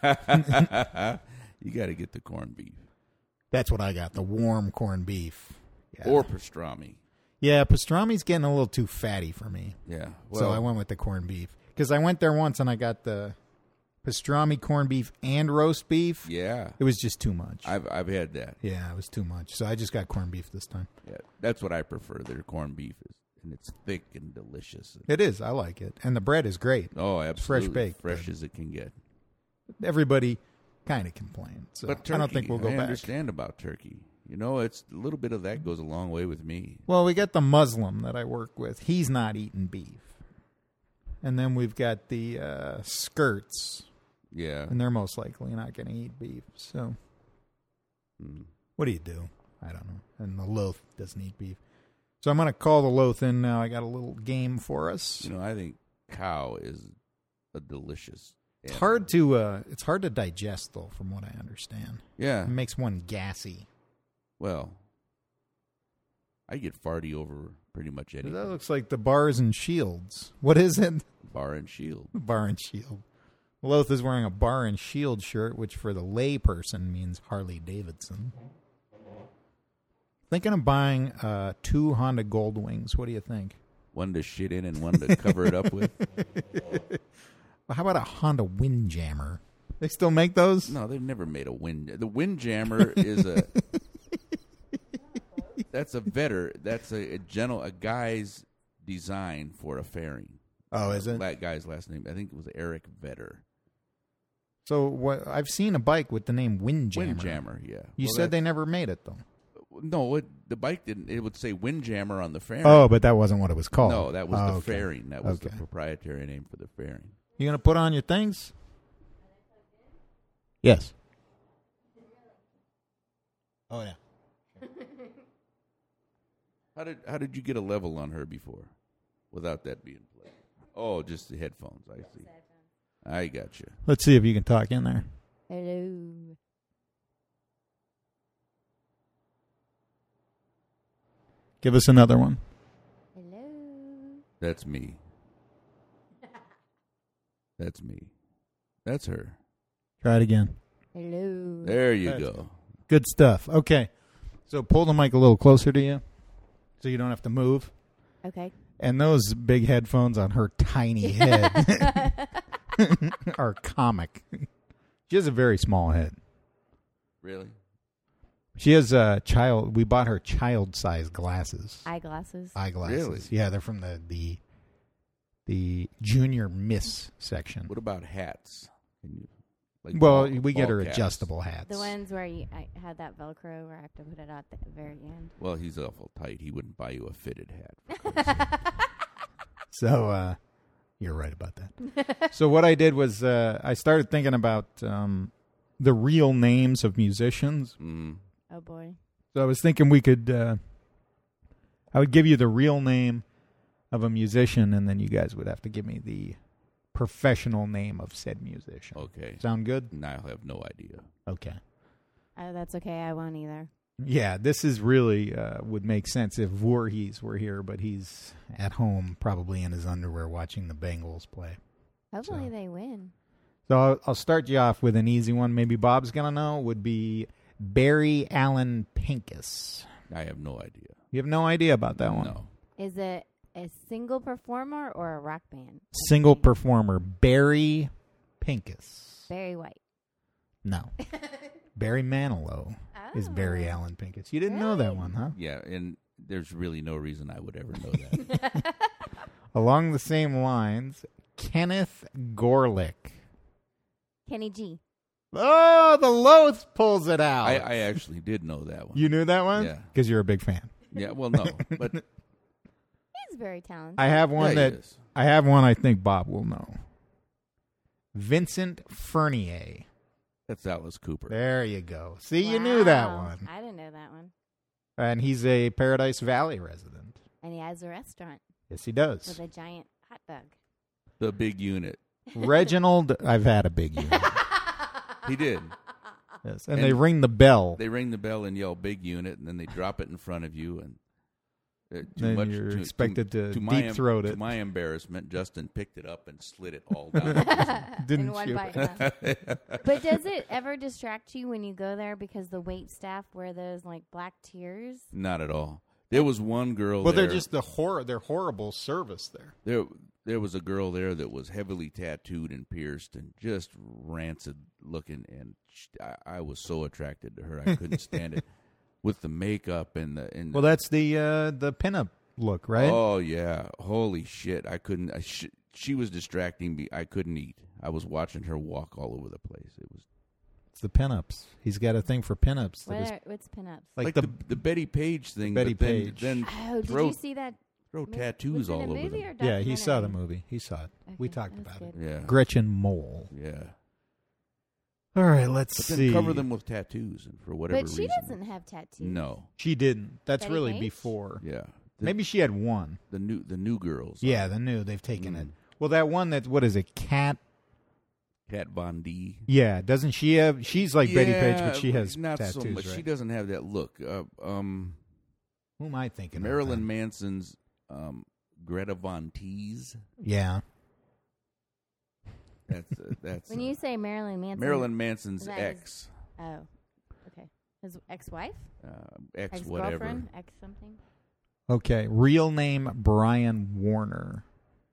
to get the corned beef. That's what I got, the warm corned beef. Yeah. Or pastrami. Yeah, pastrami's getting a little too fatty for me. Yeah. So I went with the corned beef. Because I went there once and I got the pastrami, corned beef, and roast beef. Yeah. It was just too much. I've had that. Yeah, it was too much. So I just got corned beef this time. Yeah. That's what I prefer. Their corned beef is, and it's thick and delicious. It is. I like it. And the bread is great. Oh, absolutely. Fresh baked. Fresh as it can get. Everybody kind of complained. So But turkey, I don't think we'll go I back. understand about turkey. It's a little bit of that goes a long way with me. Well, we got the Muslim that I work with. He's not eating beef. And then we've got the skirts. Yeah. And they're most likely not going to eat beef. So what do you do? I don't know. And the Loth doesn't eat beef. So I'm going to call the Loth in now. I got a little game for us. I think cow is a delicious It's animal. hard to digest, though, from what I understand. Yeah. It makes one gassy. Well, I get farty over pretty much anything. That looks like the Bars and Shields. What is it? Bar and Shield. Bar and Shield. Loth is wearing a Bar and Shield shirt, which for the lay person means Harley Davidson. Thinking of buying 2 Honda Goldwings. What do you think? One to shit in and one to cover it up with. Well, how about a Honda Windjammer? They still make those? No, they've never made a wind. The Windjammer is a. That's a Vetter. That's a guy's design for a fairing. Oh, is it? That guy's last name, I think it was Eric Vetter. So I've seen a bike with the name Windjammer. Windjammer, yeah. You said they never made it, though. No, the bike didn't. It would say Windjammer on the fairing. Oh, but that wasn't what it was called. No, that was the okay. fairing. That was the Okay. proprietary name for the fairing. You going to put on your things? Yes. Oh, yeah. How did you get a level on her before, without that being played? Oh, just the headphones. I see. I got you. Let's see if you can talk in there. Hello. Give us another one. Hello. That's me. That's me. That's her. Try it again. Hello. There you That's go. Good stuff. Okay. So pull the mic a little closer to you so you don't have to move. Okay. And those big headphones on her tiny head. or comic. She has a very small head. Really? She has a child. We bought her child-sized glasses. Eyeglasses. Eyeglasses. Really? Yeah, they're from the junior miss section. What about hats? Can you, like Well, ball- we get ball her caps? adjustable hats. The ones where I had that Velcro where I have to put it at the very end. Well, he's awful tight. He wouldn't buy you a fitted hat. for Christ's sake. So you're right about that. So what I did was I started thinking about the real names of musicians. Mm. Oh boy. So I was thinking we could. I would give you the real name of a musician, and then you guys would have to give me the professional name of said musician. Okay. Sound good? I have no idea. Okay. That's okay. I won't either. Yeah, this is really would make sense if Voorhees were here, but he's at home, probably in his underwear, watching the Bengals play. Hopefully So- they win. So I'll start you off with an easy one. Maybe Bob's gonna know. Would be Barry Allen Pincus. I have no idea. You have no idea about that one. No. Is it a single performer or a rock band? Single performer, Barry Pincus. Barry White. No. Barry Manilow is Barry Oh. Allen Pincus. You didn't know that Really? one, huh? Yeah, and there's really no reason I would ever know that. Along the same lines, Kenneth Gorlick. Kenny G. Oh, the Loth pulls it out. I actually did know that one. You knew that one? Yeah. Because you're a big fan. Yeah, well, no, but He's very talented. I have one yeah, he that is. I have one I think Bob will know. Vincent Fernier. That's Alice Cooper. There you go. See, you knew that Wow. one. I didn't know that one. And he's a Paradise Valley resident. And he has a restaurant Yes, he with does. a giant hot dog. The big unit. Reginald, I've had a big unit. He did. Yes. And they ring the bell. They ring the bell and yell "big unit," and then they drop it in front of you, and Then you're expected to my deep throat To it. my embarrassment, Justin picked it up and slid it all down. Didn't in one you? bite. Huh? But does it ever distract you when you go there because the wait staff wear those like black tears? Not at all. There was one girl. Well, there, they're just they're horrible service there. There was a girl there that was heavily tattooed and pierced and just rancid looking, and I was so attracted to her. I couldn't stand it with the makeup and the. Well, that's the pinup look, right? Oh yeah, holy shit! I couldn't. She was distracting me. I couldn't eat. I was watching her walk all over the place. It was It's the pinups. He's got a thing for pinups. that is What's pinups? like the Betty Page thing. Betty but Page. Then Oh, did throw you see that? throw Was tattoos it all a over movie them. or Yeah, he saw the documentary? movie. He saw it. We Okay, talked that's about good. it. Yeah, Gretchen Mole. yeah. All right, let's But see. then cover them with tattoos, and for whatever But she reason. doesn't have tattoos. No. She didn't. That's Betty really Page? before. Yeah. Maybe she had one. the new girls. Yeah, the new. They've taken Mm. it. Well, that one that what is it? Cat. Kat Von D. Yeah, doesn't she have? She's like Betty Page, but she has not tattoos, so much. right? She doesn't have that look. Who am I thinking? Marilyn of then? Manson's Greta Von Teese. Yeah. That's When you say Marilyn Manson, Marilyn Manson's that is- ex, Oh, okay. His ex-wife, ex whatever. ex-girlfriend, ex something. Okay. Real name Brian Warner.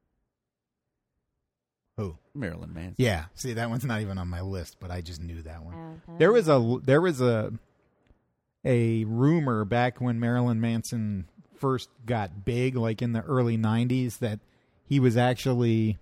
Who? Marilyn Manson. Yeah. See, that one's not even on my list, but I just knew that one. Okay. There was a rumor back when Marilyn Manson first got big, like in the early '90s, that he was actually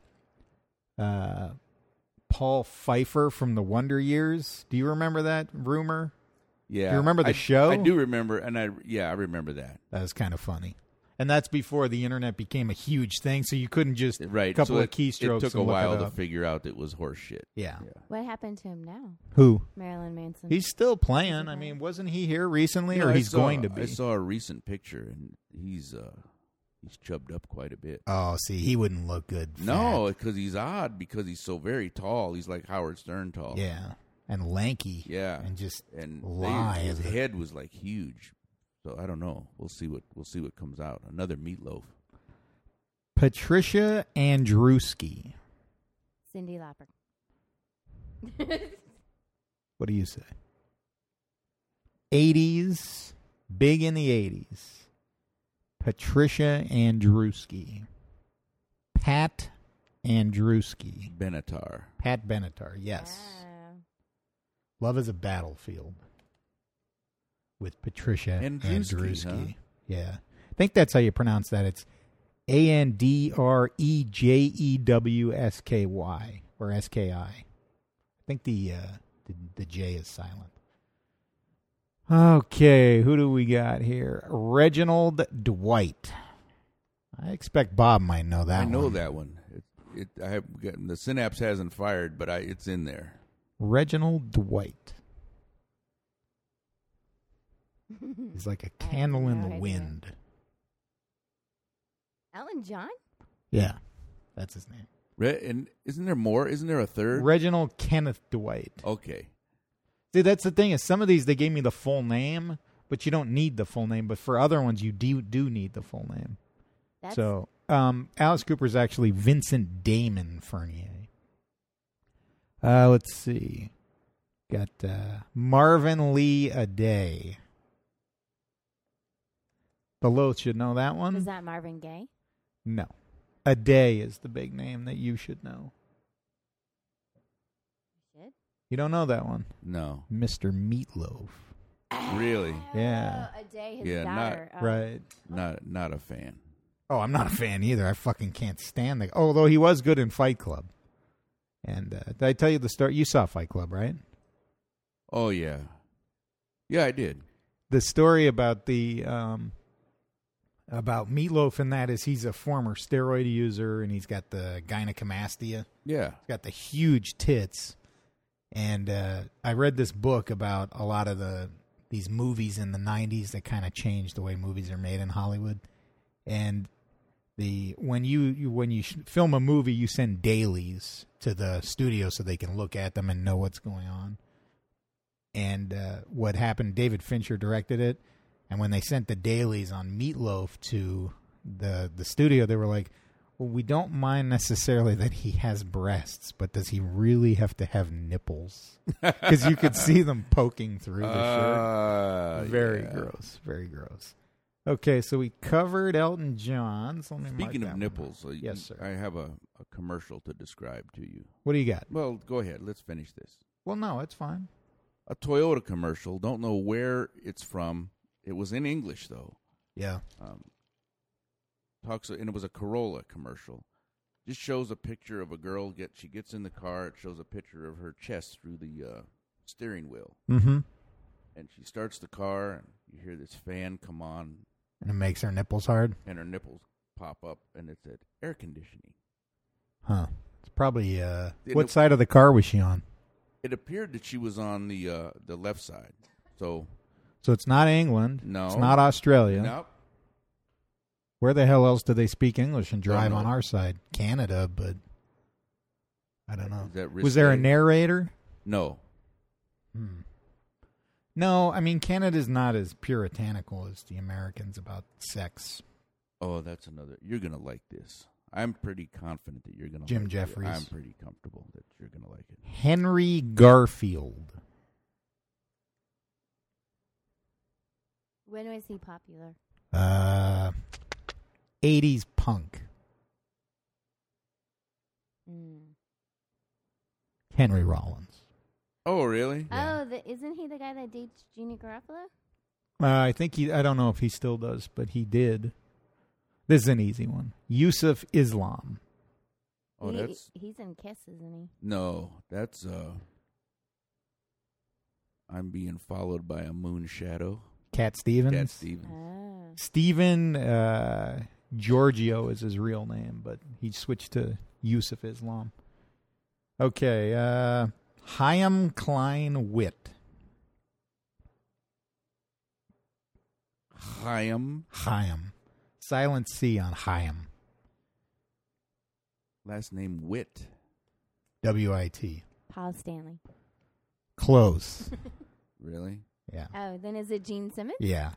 Paul Pfeiffer from the Wonder Years. Do you remember that rumor? Yeah. Do you remember the show? I do remember, and I remember that. That was kind of funny. And that's before the internet became a huge thing, so you couldn't just Right. couple so of keystrokes It took a and look while it to up. figure out it was horse shit. Yeah. What happened to him now, Who? Marilyn Manson? He's still playing. I mean, wasn't he here recently, You know, or I he's saw- going to be? I saw a recent picture, and he's chubbed up quite a bit. Oh, see, he wouldn't look good. No, because he's odd, because he's so very tall. He's like Howard Stern tall. fat. Yeah, and lanky. Yeah. and just And lithe. his head was like huge. So I don't know. We'll see what comes out. Another meatloaf. Patricia Andruski. Cyndi Lauper. What do you say? 80s, big in the 80s. Patricia Andruski. Pat Andruski. Benatar. Pat Benatar, yes. Ah. Love is a Battlefield with Patricia Andruski, Andruski. huh? Yeah. I think that's how you pronounce that. It's Andrejewsky or SKI. I think the J is silent. Okay, who do we got here? Reginald Dwight. I expect Bob might know that one. I know that one. I have the synapse hasn't fired, but it's in there. Reginald Dwight. He's like a candle in the idea. wind. Elton John? Yeah, that's his name. And isn't there more? Isn't there a third? Reginald Kenneth Dwight. Okay. See, that's the thing is some of these they gave me the full name, but you don't need the full name. But for other ones, you do need the full name. So Alice Cooper's actually Vincent Damon Fernier. Let's see. Got Marvin Lee Aday. Below should know that one. Is that Marvin Gaye? No. Aday is the big name that you should know. Shit. You don't know that one. No. Mr. Meatloaf. Really? Yeah. A day, his Yeah, daughter. Right. Not a fan. Oh, I'm not a fan either. I fucking can't stand the. Although he was good in Fight Club. And did I tell you the story? You saw Fight Club, right? Oh yeah. Yeah, I did. The story about the about Meatloaf and that is he's a former steroid user and he's got the gynecomastia. Yeah. He's got the huge tits. And I read this book about a lot of these movies in the 90s that kind of changed the way movies are made in Hollywood. And when you film a movie, you send dailies to the studio so they can look at them and know what's going on. And what happened, David Fincher directed it, and when they sent the dailies on Meatloaf to the studio, they were like, well, we don't mind necessarily that he has breasts, but does he really have to have nipples? Because you could see them poking through the shirt. Very gross. Very gross. Okay, so we covered Elton John. So Speaking of nipples, yes, sir. I have a commercial to describe to you. What do you got? Well, go ahead. Let's finish this. Well, no, it's fine. A Toyota commercial. Don't know where it's from. It was in English, though. Yeah. And it was a Corolla commercial. Just shows a picture of a girl. She gets in the car. It shows a picture of her chest through the steering wheel. Mm-hmm. And she starts the car, and you hear this fan come on. And it makes her nipples hard? And her nipples pop up, and it said air conditioning. Huh. It's probably, what side of the car was she on? It appeared that she was on the left side. So it's not England. No. It's not Australia. Nope. Where the hell else do they speak English and drive Don't know. on our side? Canada, but I don't know. Is that Was there a narrator? No. No, I mean, Canada's not as puritanical as the Americans about sex. Oh, that's another. You're going to like this. I'm pretty confident that you're going to Jim like Jeffries. it. I'm pretty comfortable that you're going to like it. Henry Garfield. When was he popular? 80s punk. Henry Rollins. Oh, really? Yeah. Oh, isn't he the guy that dates Gina Garofalo? I think I don't know if he still does, but he did. This is an easy one. Yusuf Islam. Oh, He's in Kiss, isn't he? No, that's I'm being followed by a moon shadow. Cat Stevens. Cat Stevens. Oh. Stephen Giorgio is his real name, but he switched to Yusuf Islam. Okay, Chaim Klein Witt. Chaim. Silent C on Chaim. Last name Witt. W-I-T. Paul Stanley. Close. Really? Yeah. Oh, then is it Gene Simmons? Yeah.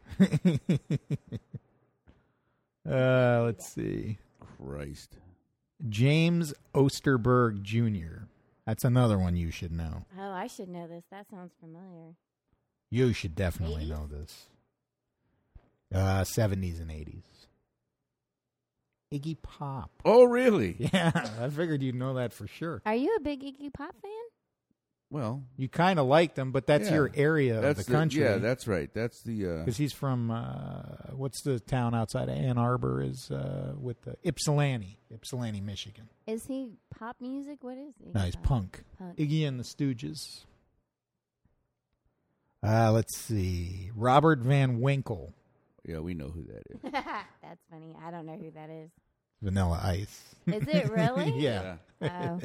Let's see. Christ. James Osterberg Jr. That's another one you should know. Oh, I should know this. That sounds familiar. You should definitely 80s? know this. 70s and 80s. Iggy Pop. Oh, really? Yeah, I figured you'd know that for sure. Are you a big Iggy Pop fan? Well, You kind of like them, but that's Yeah. your area that's of the country. Yeah, that's right. That's the. Because he's from, what's the town outside of Ann Arbor is with the Ypsilanti, Michigan. Is he pop music? What is he? No, he's punk. Punk. Iggy and the Stooges. Let's see. Robert Van Winkle, Yeah, we know who that is. That's funny. I don't know who that is. Vanilla Ice. Is it really? Yeah. Oh.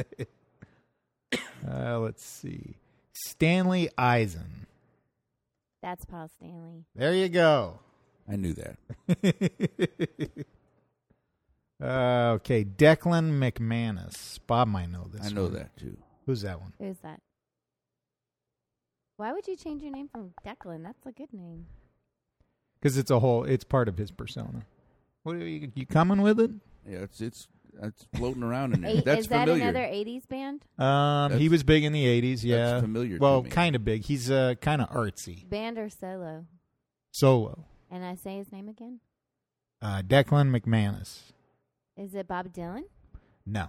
Let's see. Stanley Eisen. That's Paul Stanley. There you go. I knew that. Okay, Declan McManus. Bob might know this. I know one. that too. Who's that one? Who's that? Why would you change your name from Declan? That's a good name. Because it's part of his persona. What are you coming with it? Yeah, it's floating around in there. Is That's that familiar. another 80s band? He was big in the 80s, yeah. That's familiar Well, to me. kind of big. He's kind of artsy. Band or solo? Solo. And I say his name again? Declan McManus. Is it Bob Dylan? No.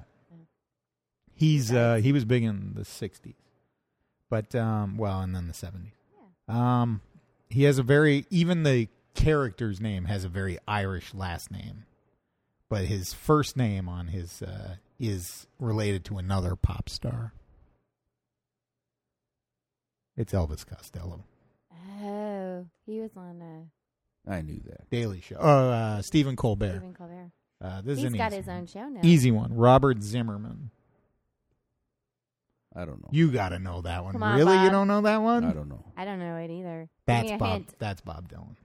He was big in the 60s. But, and then the 70s. Yeah. He has even the character's name has a very Irish last name. But his first name on his is related to another pop star. It's Elvis Costello. Oh, he was on I knew that. Daily Show. Stephen Colbert. Stephen Colbert. This He's is an got easy his one. own show now. Easy one. Robert Zimmerman. I don't know. You got to know that one. Come on, Really? You Bob. don't know that one? I don't know. I don't know it either. That's Give me a Bob. hint. That's Bob Dylan.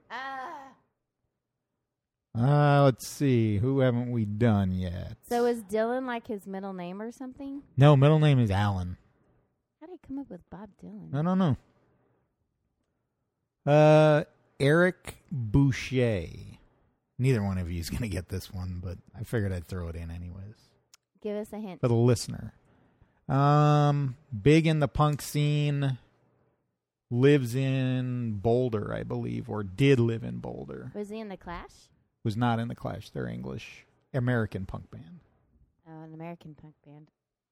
Ah. Let's see. Who haven't we done yet? So is Dylan like his middle name or something? No, middle name is Alan. How did he come up with Bob Dylan? I don't know. Eric Boucher. Neither one of you is going to get this one, but I figured I'd throw it in anyways. Give us a hint. For the listener. Big in the punk scene. Lives in Boulder, I believe, or did live in Boulder. Was he in The Clash? Was not in the Clash. They're English. American punk band. Oh, an American punk band.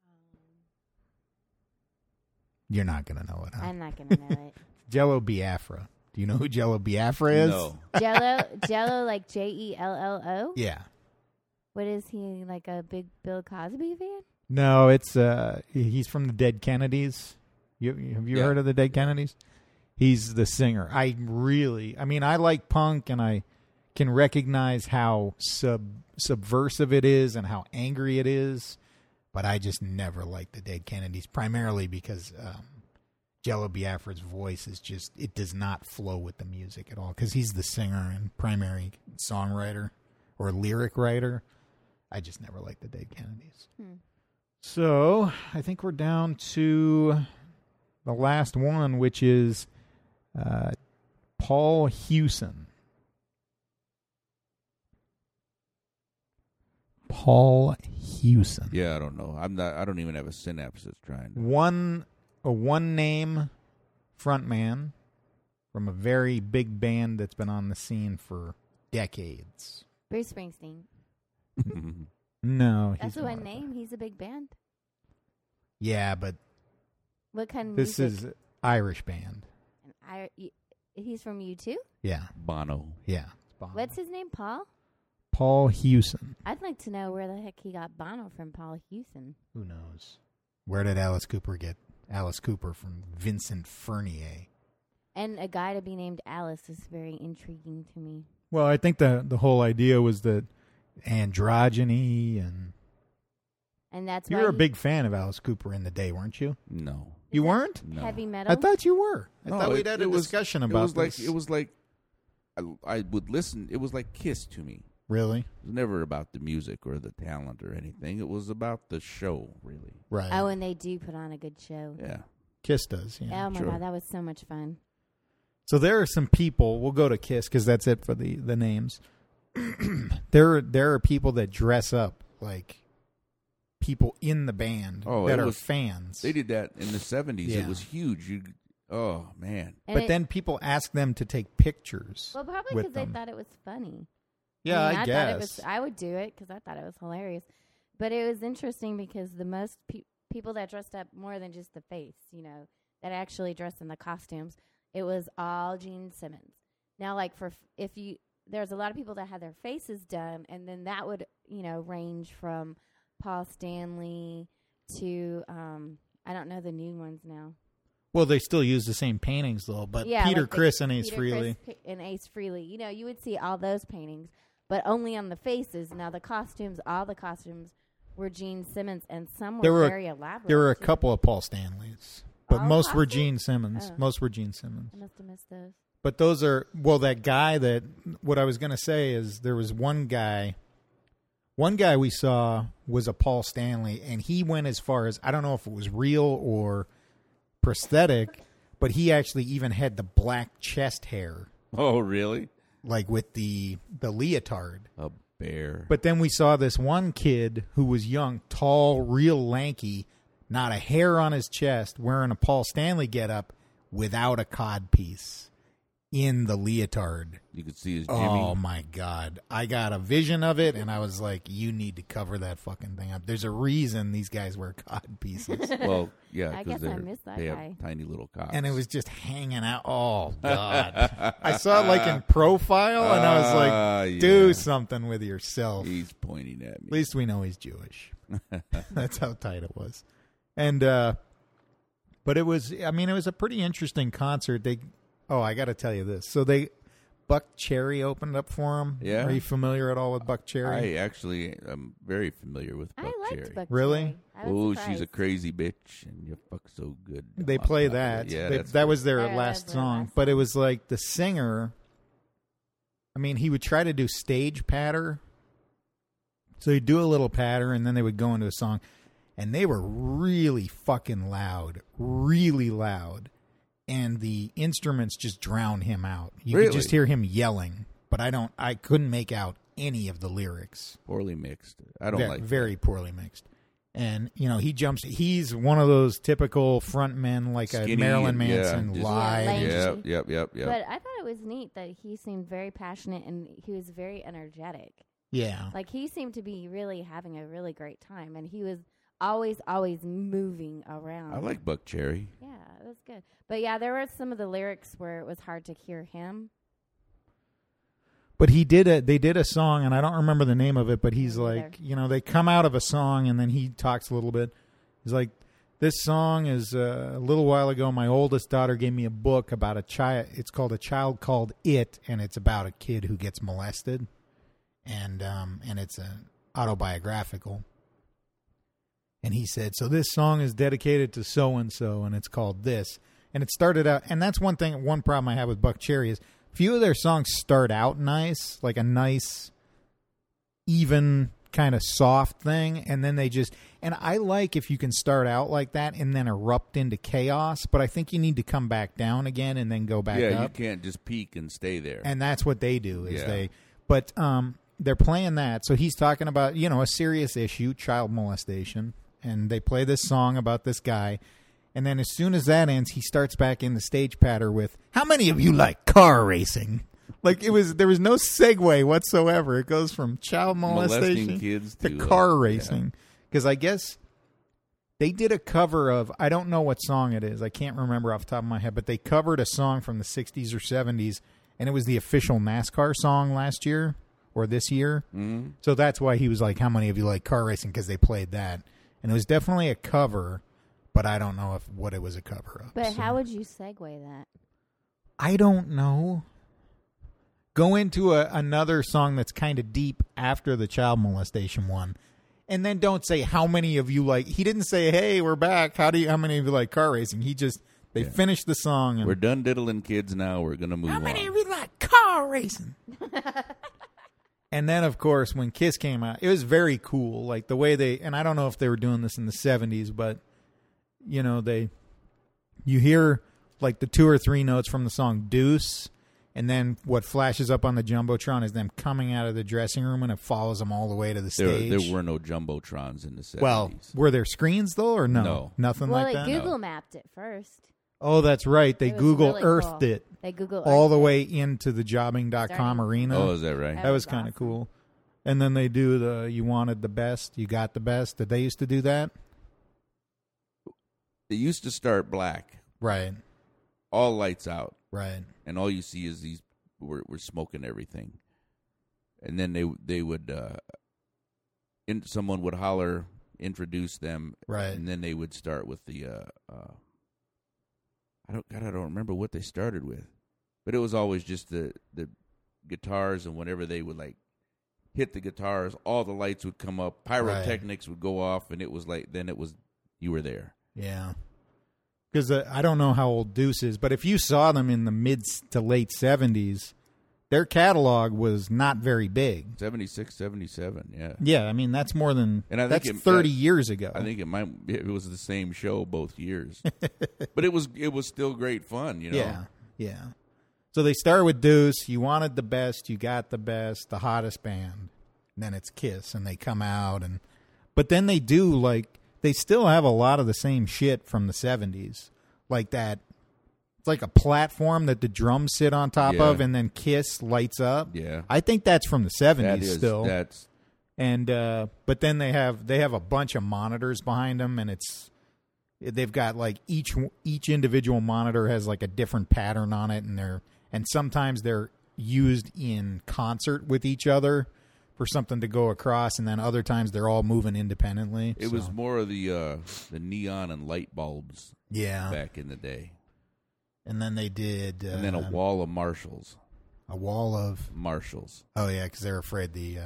You're not going to know it, huh? I'm not going to know it. Jello Biafra. Do you know who Jello Biafra is? No. Jello like Jello? Yeah. What is he, like a big Bill Cosby fan? No, it's he's from the Dead Kennedys. Have you heard of the Dead Kennedys? He's the singer. I like punk, and I can recognize how subversive it is and how angry it is, but I just never liked the Dead Kennedys, primarily because Jello Biafra's voice is just, it does not flow with the music at all, because he's the singer and primary songwriter or lyric writer. I just never liked the Dead Kennedys. So I think we're down to the last one, which is Paul Hewson. Paul Hewson. Yeah, I don't know. I don't even have a synapses trying to. One name frontman from a very big band that's been on the scene for decades. Bruce Springsteen. No, That's he's one more name. He's a big band. Yeah, but What kind of this music? is Irish band. He's from U2? Yeah, Bono. yeah. It's Bono. What's his name? Paul? Paul Hewson. I'd like to know where the heck he got Bono from, Paul Hewson. Who knows? Where did Alice Cooper get Alice Cooper from? Vincent Furnier. And a guy to be named Alice is very intriguing to me. Well, I think the whole idea was that androgyny, and that's you why were a big fan of Alice Cooper in the day, weren't you? No. You weren't? No. heavy metal. I thought you were. I No, thought we'd had a it was- discussion about this. It was like I would listen. It was like Kiss to me. Really? It was never about the music or the talent or anything. It was about the show, really. Right. Oh, and they do put on a good show. Yeah. Kiss does, yeah. Oh my Sure. God, that was so much fun. So there are some people. We'll go to Kiss because that's it for the names. There are people that dress up like people in the band that are fans. They did that in the 70s. Yeah. It was huge. Oh, man. And But then people ask them to take pictures. well, probably with because they them. thought it was funny. Yeah, I thought guess. it was, I would do it because I thought it was hilarious. But it was interesting because the most people that dressed up more than just the face, that actually dressed in the costumes, it was all Gene Simmons. Now, like there's a lot of people that had their faces done, and then that would, range from Paul Stanley to I don't know the new ones now. Well, they still use the same paintings though, but Peter Criss and Ace Frehley. And Ace Frehley, you would see all those paintings, but only on the faces. Now all the costumes were Gene Simmons, and some were very elaborate. There were a couple of Paul Stanleys, but All most were costumes? Gene Simmons. Oh. Most were Gene Simmons. I must have missed those. But those are, that guy what I was going to say is there was one guy we saw was a Paul Stanley, and he went as far as, I don't know if it was real or prosthetic, but he actually even had the black chest hair, Oh, really? like with the leotard. A bear. But then we saw this one kid who was young, tall, real lanky, not a hair on his chest, wearing a Paul Stanley getup without a codpiece in the leotard. You could see his Jimmy. Oh, my God. I got a vision of it, and I was like, you need to cover that fucking thing up. There's a reason these guys wear codpieces. Well, yeah, I because guess I missed that they guy. have tiny little cocks. And it was just hanging out. Oh, God. I saw it like in profile, and I was like, do something with yourself. He's pointing at me. At least we know he's Jewish. That's how tight it was. And, but it was a pretty interesting concert. I got to tell you this. So Buck Cherry opened up for him. Yeah. Are you familiar at all with Buck Cherry? I actually am very familiar with Buck I liked Cherry. Buck Really? Cherry. I was Oh, she's a surprised. crazy bitch, and you fuck so good. They on play top of that. it. Yeah, that was their That was last their song. last But it song. was like the singer, he would try to do stage patter. So he'd do a little patter, and then they would go into a song. And they were really fucking loud. Really loud. And the instruments just drowned him out. You could just hear him yelling. But I couldn't make out any of the lyrics. poorly mixed. I don't like very poorly mixed. And, he's one of those typical front men like a Skinny Marilyn and- yeah, Manson just- live. lanky. Yep. But I thought it was neat that he seemed very passionate and he was very energetic. Yeah. Like he seemed to be really having a really great time, and he was always moving around. I like Buck Cherry. Yeah, it was good. But yeah, there were some of the lyrics where it was hard to hear him. But they did a song, and I don't remember the name of it, but he's Me like, they come out of a song, and then he talks a little bit. He's like, this song is a little while ago, my oldest daughter gave me a book about a child. It's called A Child Called It, and it's about a kid who gets molested. And it's autobiographical. And he said, so this song is dedicated to so-and-so, and it's called this. And it started out, and that's one problem I have with Buck Cherry is few of their songs start out nice, like a nice, even kind of soft thing, and then and I like if you can start out like that and then erupt into chaos, but I think you need to come back down again and then go back up. Yeah, you can't just peak and stay there. And that's what they do Yeah. but they're playing that. So he's talking about, a serious issue, child molestation, and they play this song about this guy. And then as soon as that ends, he starts back in the stage patter with, how many of you like car racing? Like there was no segue whatsoever. It goes from child molestation Molesting kids to to, car racing. Because I guess they did a cover of, I don't know what song it is. I can't remember off the top of my head, but they covered a song from the 60s or 70s, and it was the official NASCAR song last year or this year. Mm-hmm. So that's why he was like, how many of you like car racing? Because they played that. And it was definitely a cover, but I don't know what it was a cover of. But So how would you segue that? I don't know. Go into another song that's kind of deep after the child molestation one. And then don't say how many of you like. He didn't say, "Hey, we're back. How many of you like car racing?" He just finished the song. And, We're done diddling kids now. We're gonna move on. how many of you like car racing? And then, of course, when Kiss came out, it was very cool. Like the way and I don't know if they were doing this in the 70s, but you hear like the 2 or 3 notes from the song "Deuce." And then what flashes up on the Jumbotron is them coming out of the dressing room, and it follows them all the way to the stage. There were no jumbotrons in the 70s. Well, were there screens, though, or no? No. Nothing Well, like it that? Google mapped it first. Oh, that's right. They It was Google really Earthed cool. it They Google all the Earthed it. way into the jobbing.com Starting- arena. Oh, is that right? That was was kind of awesome. cool. And then they do the you wanted the best, you got the best. Did they used to do that? They used to start black, Right. all lights out, Right. and all you see is these we're smoking everything, and then they would someone would holler, introduce them, Right. and then they would start with the I don't remember what they started with, but it was always just the guitars, and whenever they would like hit the guitars, all the lights would come up, pyrotechnics would go off, and it was like then it was you were there. Yeah. Because I don't know how old Deuce is, but if you saw them in the mid to late 70s, their catalog was not very big. 76, 77, yeah. Yeah, I mean, that's more than, And I think that's 30 years ago. I think it was the same show both years, but it was still great fun, you know. Yeah, yeah. So they start with Deuce, you wanted the best, you got the best, the hottest band. And then it's Kiss, and they come out. But then they do, like, they still have a lot of the same shit from the 70s. Like that, it's like a platform that the drums sit on top Yeah. of, and then Kiss lights up. Yeah. I think that's from the 70s That is still. that's And but then they have a bunch of monitors behind them, and they've got like each individual monitor has like a different pattern on it, and sometimes they're used in concert with each other for something to go across, and then other times they're all moving independently. it was more of the neon and light bulbs yeah. back in the day, And then they did and then a wall of Marshalls. a wall of Oh yeah, because they're afraid the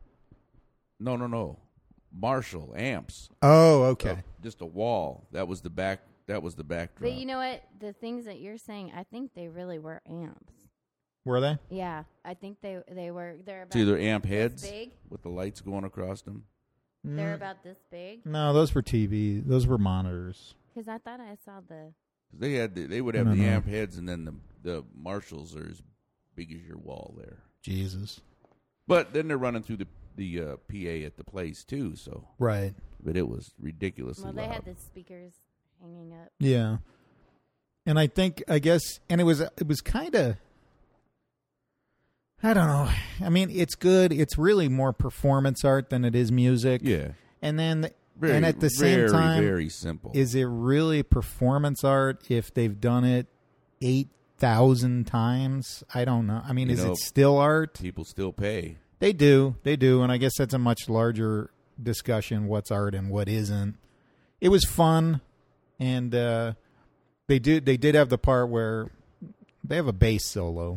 no, Marshall amps. oh okay. Just a wall. That was the back. That was the backdrop. But you know what? The things that you're saying, I think they really were amps. Were they? Yeah, I think they were. They're about It's either amp this heads big. with the lights going across them. They're about this big. No, those were TV. Those were monitors. Because I thought I saw the. They would I have don't the know. amp heads, and then the Marshalls are as big as your wall there. Jesus. But then they're running through the PA at the place too. So, Right. but it was ridiculously Well, they loud. had the speakers hanging up. Yeah. And I guess and it was kind of, I don't know. I mean, it's good. It's really more performance art than it is music. Yeah, And then very, and at the same very, time, very simple. is it really performance art if they've done it 8,000 times? I don't know. I mean, You is know, it still art? People still pay. They do, and I guess that's a much larger discussion. What's art and what isn't? It was fun, and they did have the part where they have a bass solo.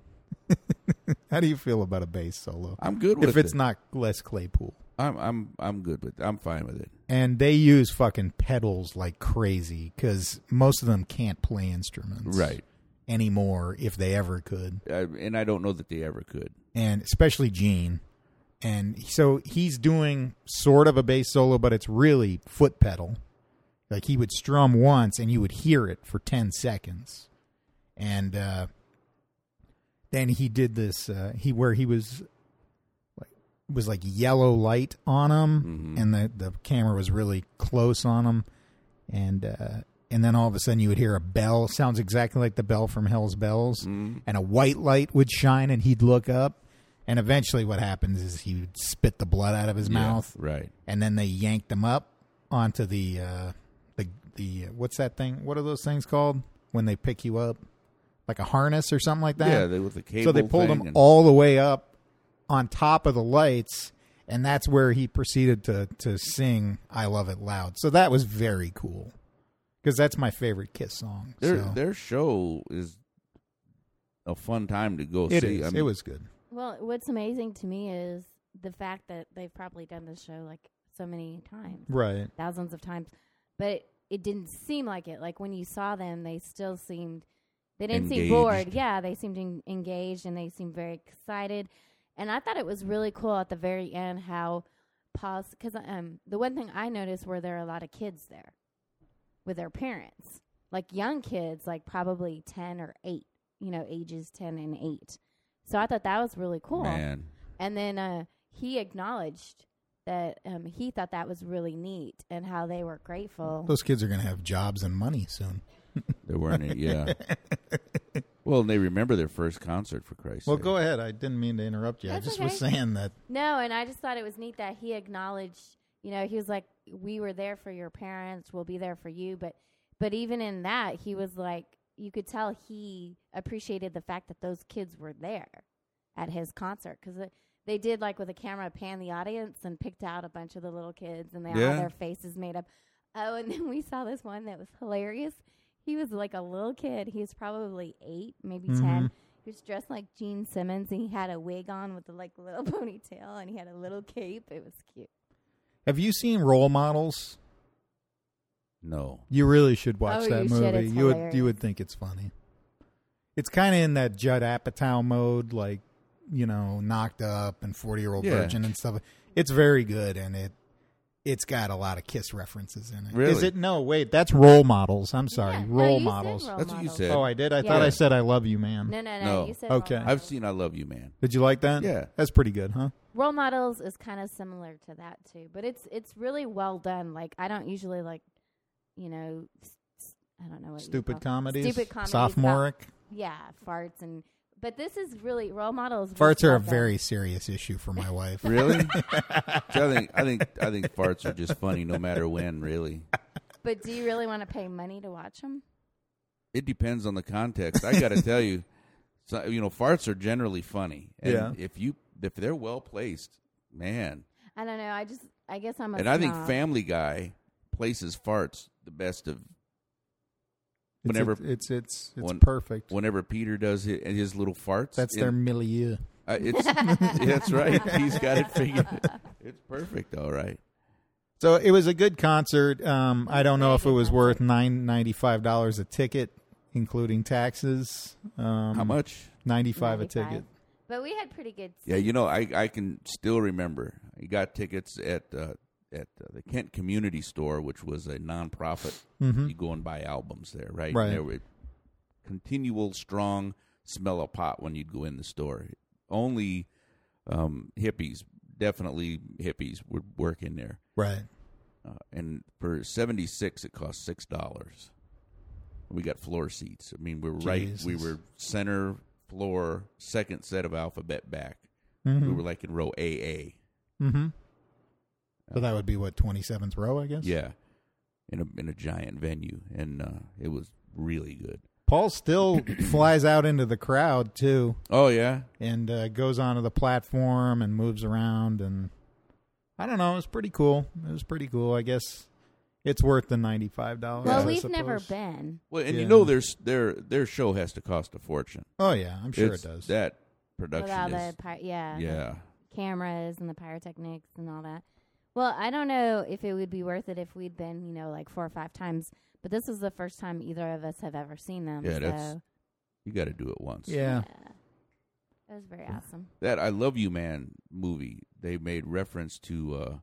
How do you feel about a bass solo? I'm good with If it's it. not Les Claypool, I'm good with it. I'm fine with it. and they use fucking pedals like crazy because most of them can't play instruments Right. anymore if they ever could. And I don't know that they ever could. And especially Gene. And so he's doing sort of a bass solo, but it's really foot pedal. Like he would strum once and you would hear it for 10 seconds. And then he did this, where he was like yellow light on him, and the camera was really close on him. And then all of a sudden you would hear a bell, sounds exactly like the bell from Hell's Bells, and a white light would shine and he'd look up. And eventually what happens is he would spit the blood out of his mouth. Right. And then they yanked him up onto the what's that thing? What are those things called when they pick you up? Like a harness or something like that? Yeah, with the cable. So they pulled thing him and- all the way up on top of the lights, and that's where he proceeded to sing "I Love It Loud." So that was very cool because that's my favorite Kiss song. Their show is a fun time to go It see. is. I mean, It was good. Well, what's amazing to me is the fact that they've probably done this show like so many times, Right. thousands of times, but it didn't seem like it. Like when you saw them, they still seemed, they didn't seem bored. Engaged. Yeah, they seemed engaged and they seemed very excited. And I thought it was really cool at the very end how because the one thing I noticed were there are a lot of kids there with their parents, like young kids, like probably 10 or 8, ages 10 and 8. So I thought that was really cool. Man. And then he acknowledged that he thought that was really neat and how they were grateful. Those kids are going to have jobs and money soon. There weren't any, yeah. Well, they remember their first concert, for Christ's Well, sake. go ahead. I didn't mean to interrupt you. That's I just okay. was saying that. No, and I just thought it was neat that he acknowledged, he was like, we were there for your parents, we'll be there for you. But even in that, he was like, you could tell he appreciated the fact that those kids were there at his concert. Because they did, like, with a camera, pan the audience and picked out a bunch of the little kids, and they all Yeah. had their faces made up. Oh, and then we saw this one that was hilarious. He was like a little kid. He was probably 8, maybe 10. He was dressed like Gene Simmons, and he had a wig on with a like little ponytail, and he had a little cape. It was cute. Have you seen Role Models? No. You really should watch Oh, that you movie. should. It's You hilarious. would think it's funny. It's kind of in that Judd Apatow mode, like, Knocked Up and 40-Year-Old Yeah. Virgin and stuff. It's very good, and it's got a lot of Kiss references in it. Really? Is it? No, wait, that's Role Models. I'm sorry, Yeah. No, Role you said Models. Role That's what you Models. said. Oh, I did? I Yeah. thought I said I Love You, Man. No. No. You said Okay. Role I've Models. seen I Love You, Man. Did you like that? Yeah. That's pretty good, huh? Role Models is kind of similar to that too, but it's really well done. Like I don't usually like, I don't know what you Stupid call- comedies? Stupid comedies. Sophomoric? Yeah, farts but this is really Role Models. was Farts are well a done. very serious issue for my wife. Really? See, I think farts are just funny no matter when, really. But do you really want to pay money to watch them? It depends on the context. I got to tell you, farts are generally funny. And Yeah. if they're well placed, man. I don't know. I guess I'm a And I think snob. Family Guy places farts the best of. Whenever It's when- perfect. whenever Peter does his little farts, That's their milieu. It's that's right. He's got it figured. It's perfect. All right. So it was a good concert. I don't know if it Very was good worth $95 a ticket, including taxes. How much? $95 a 95. ticket. But we had pretty good. Yeah, I can still remember. I got tickets at the Kent Community Store, which was a nonprofit. Mhm. You go and buy albums there, right? Right. And there were continual strong smell of pot when you'd go in the store. Only hippies, definitely hippies, would work in there. Right. And for $76, it cost $6. We got floor seats. I mean, we were center floor, second set of alphabet back. Mm-hmm. We were like in row AA. Mm-hmm. So that would be, 27th row, I guess? Yeah, in a giant venue, and it was really good. Paul still flies out into the crowd, too, Oh yeah, and goes onto the platform and moves around. And I don't know. It was pretty cool. I guess it's worth the $95. Well, I we've never suppose. been. well, and Yeah. their show has to cost a fortune. Oh, yeah. I'm sure It's- it does. That With production all is the the yeah. cameras and the pyrotechnics and all that. Well, I don't know if it would be worth it if we'd been, like 4 or 5 times. But this is the first time either of us have ever seen them. Yeah, so that's- You got to do it once. Yeah. It was very awesome. That I Love You Man movie, they made reference to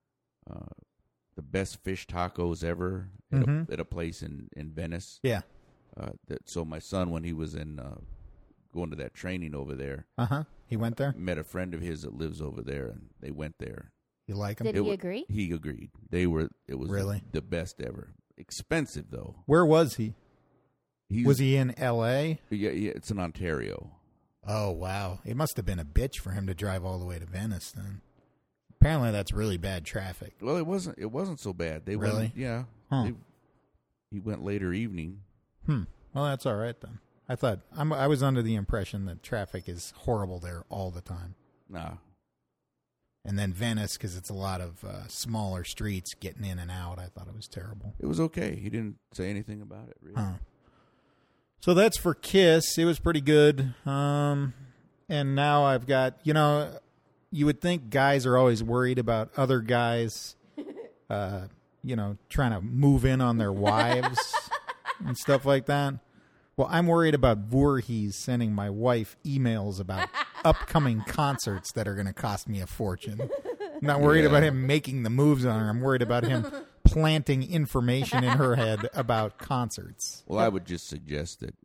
the best fish tacos ever Mhm. at a place in Venice. Yeah. So my son, when he was in going to that training over there, Uh-huh. He went there? met a friend of his that lives over there, and they went there. You like him? Did It he wa- agree? He agreed. It was Really? the best ever. Expensive though. Where was he? He's, Was he in L.A.? Yeah, it's in Ontario. Oh, wow. It must have been a bitch for him to drive all the way to Venice then. Apparently that's really bad traffic. Well, it wasn't so bad. They Really? went, yeah. Huh. He went later evening. Well, that's all right then. I was under the impression that traffic is horrible there all the time. Nah. And then Venice, because it's a lot of smaller streets getting in and out, I thought it was terrible. It was okay. He didn't say anything about it, really. Huh. So that's for Kiss. It was pretty good. And now I've got, you would think guys are always worried about other guys, trying to move in on their wives and stuff like that. Well, I'm worried about Voorhees sending my wife emails about upcoming concerts that are going to cost me a fortune. I'm not worried Yeah. about him making the moves on her. I'm worried about him planting information in her head about concerts. Well, I would just suggest that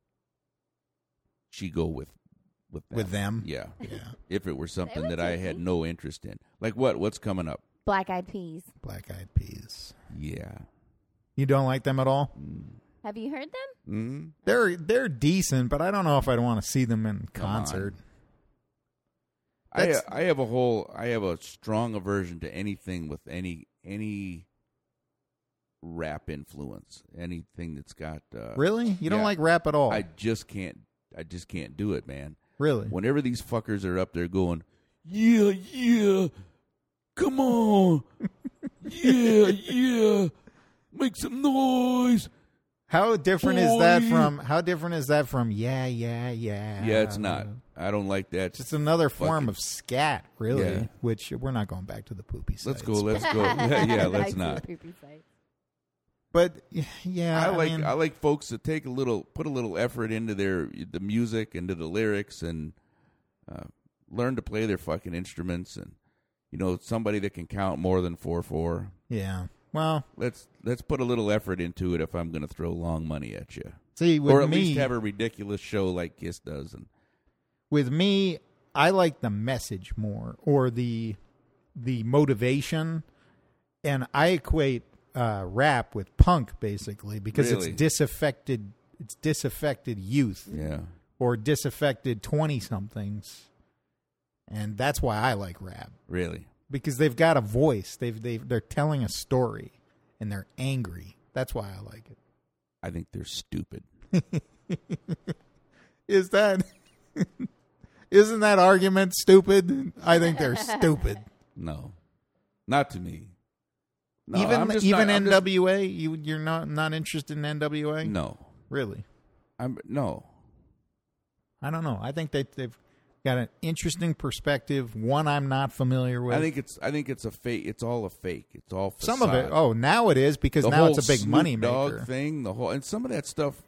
she go with them. With them? Yeah. Yeah. If it were something would that I take had me. no interest in. Like what? What's coming up? Black Eyed Peas. Black Eyed Peas. Yeah. You don't like them at all? Have you heard them? Mm-hmm. They're decent, but I don't know if I'd want to see them in concert. I have a strong aversion to anything with any rap influence. Anything that's got Really? You don't like rap at all? I just can't do it, man. Really? Whenever these fuckers are up there going, yeah, come on, yeah, make some noise. How different is that from yeah? Yeah, it's not. I don't like that. It's just another form fucking of scat, really. Yeah. Which we're not going back to the poopy sites. Let's go. Yeah, let's not. But yeah, I like folks that put a little effort into the music, into the lyrics, and learn to play their fucking instruments, and somebody that can count more than 4/4. Yeah. Well, let's put a little effort into it if I'm going to throw long money at you. See, or at least have a ridiculous show like Kiss does. And with me, I like the message more, or the motivation, and I equate rap with punk basically because Really? it's disaffected youth, or disaffected 20-somethings, and that's why I like rap. Really? Because they've got a voice. They're telling a story, and they're angry. That's why I like it. I think they're stupid. Isn't that argument stupid? I think they're stupid. No, not to me. No, even I'm NWA. You're not interested in NWA? No, really. No. I don't know. I think they've got an interesting perspective. One I'm not familiar with. I think it's a fake. It's all a fake. It's all facade. Some of it. Oh, now it is because now it's a big money maker. Dog thing. And some of that stuff.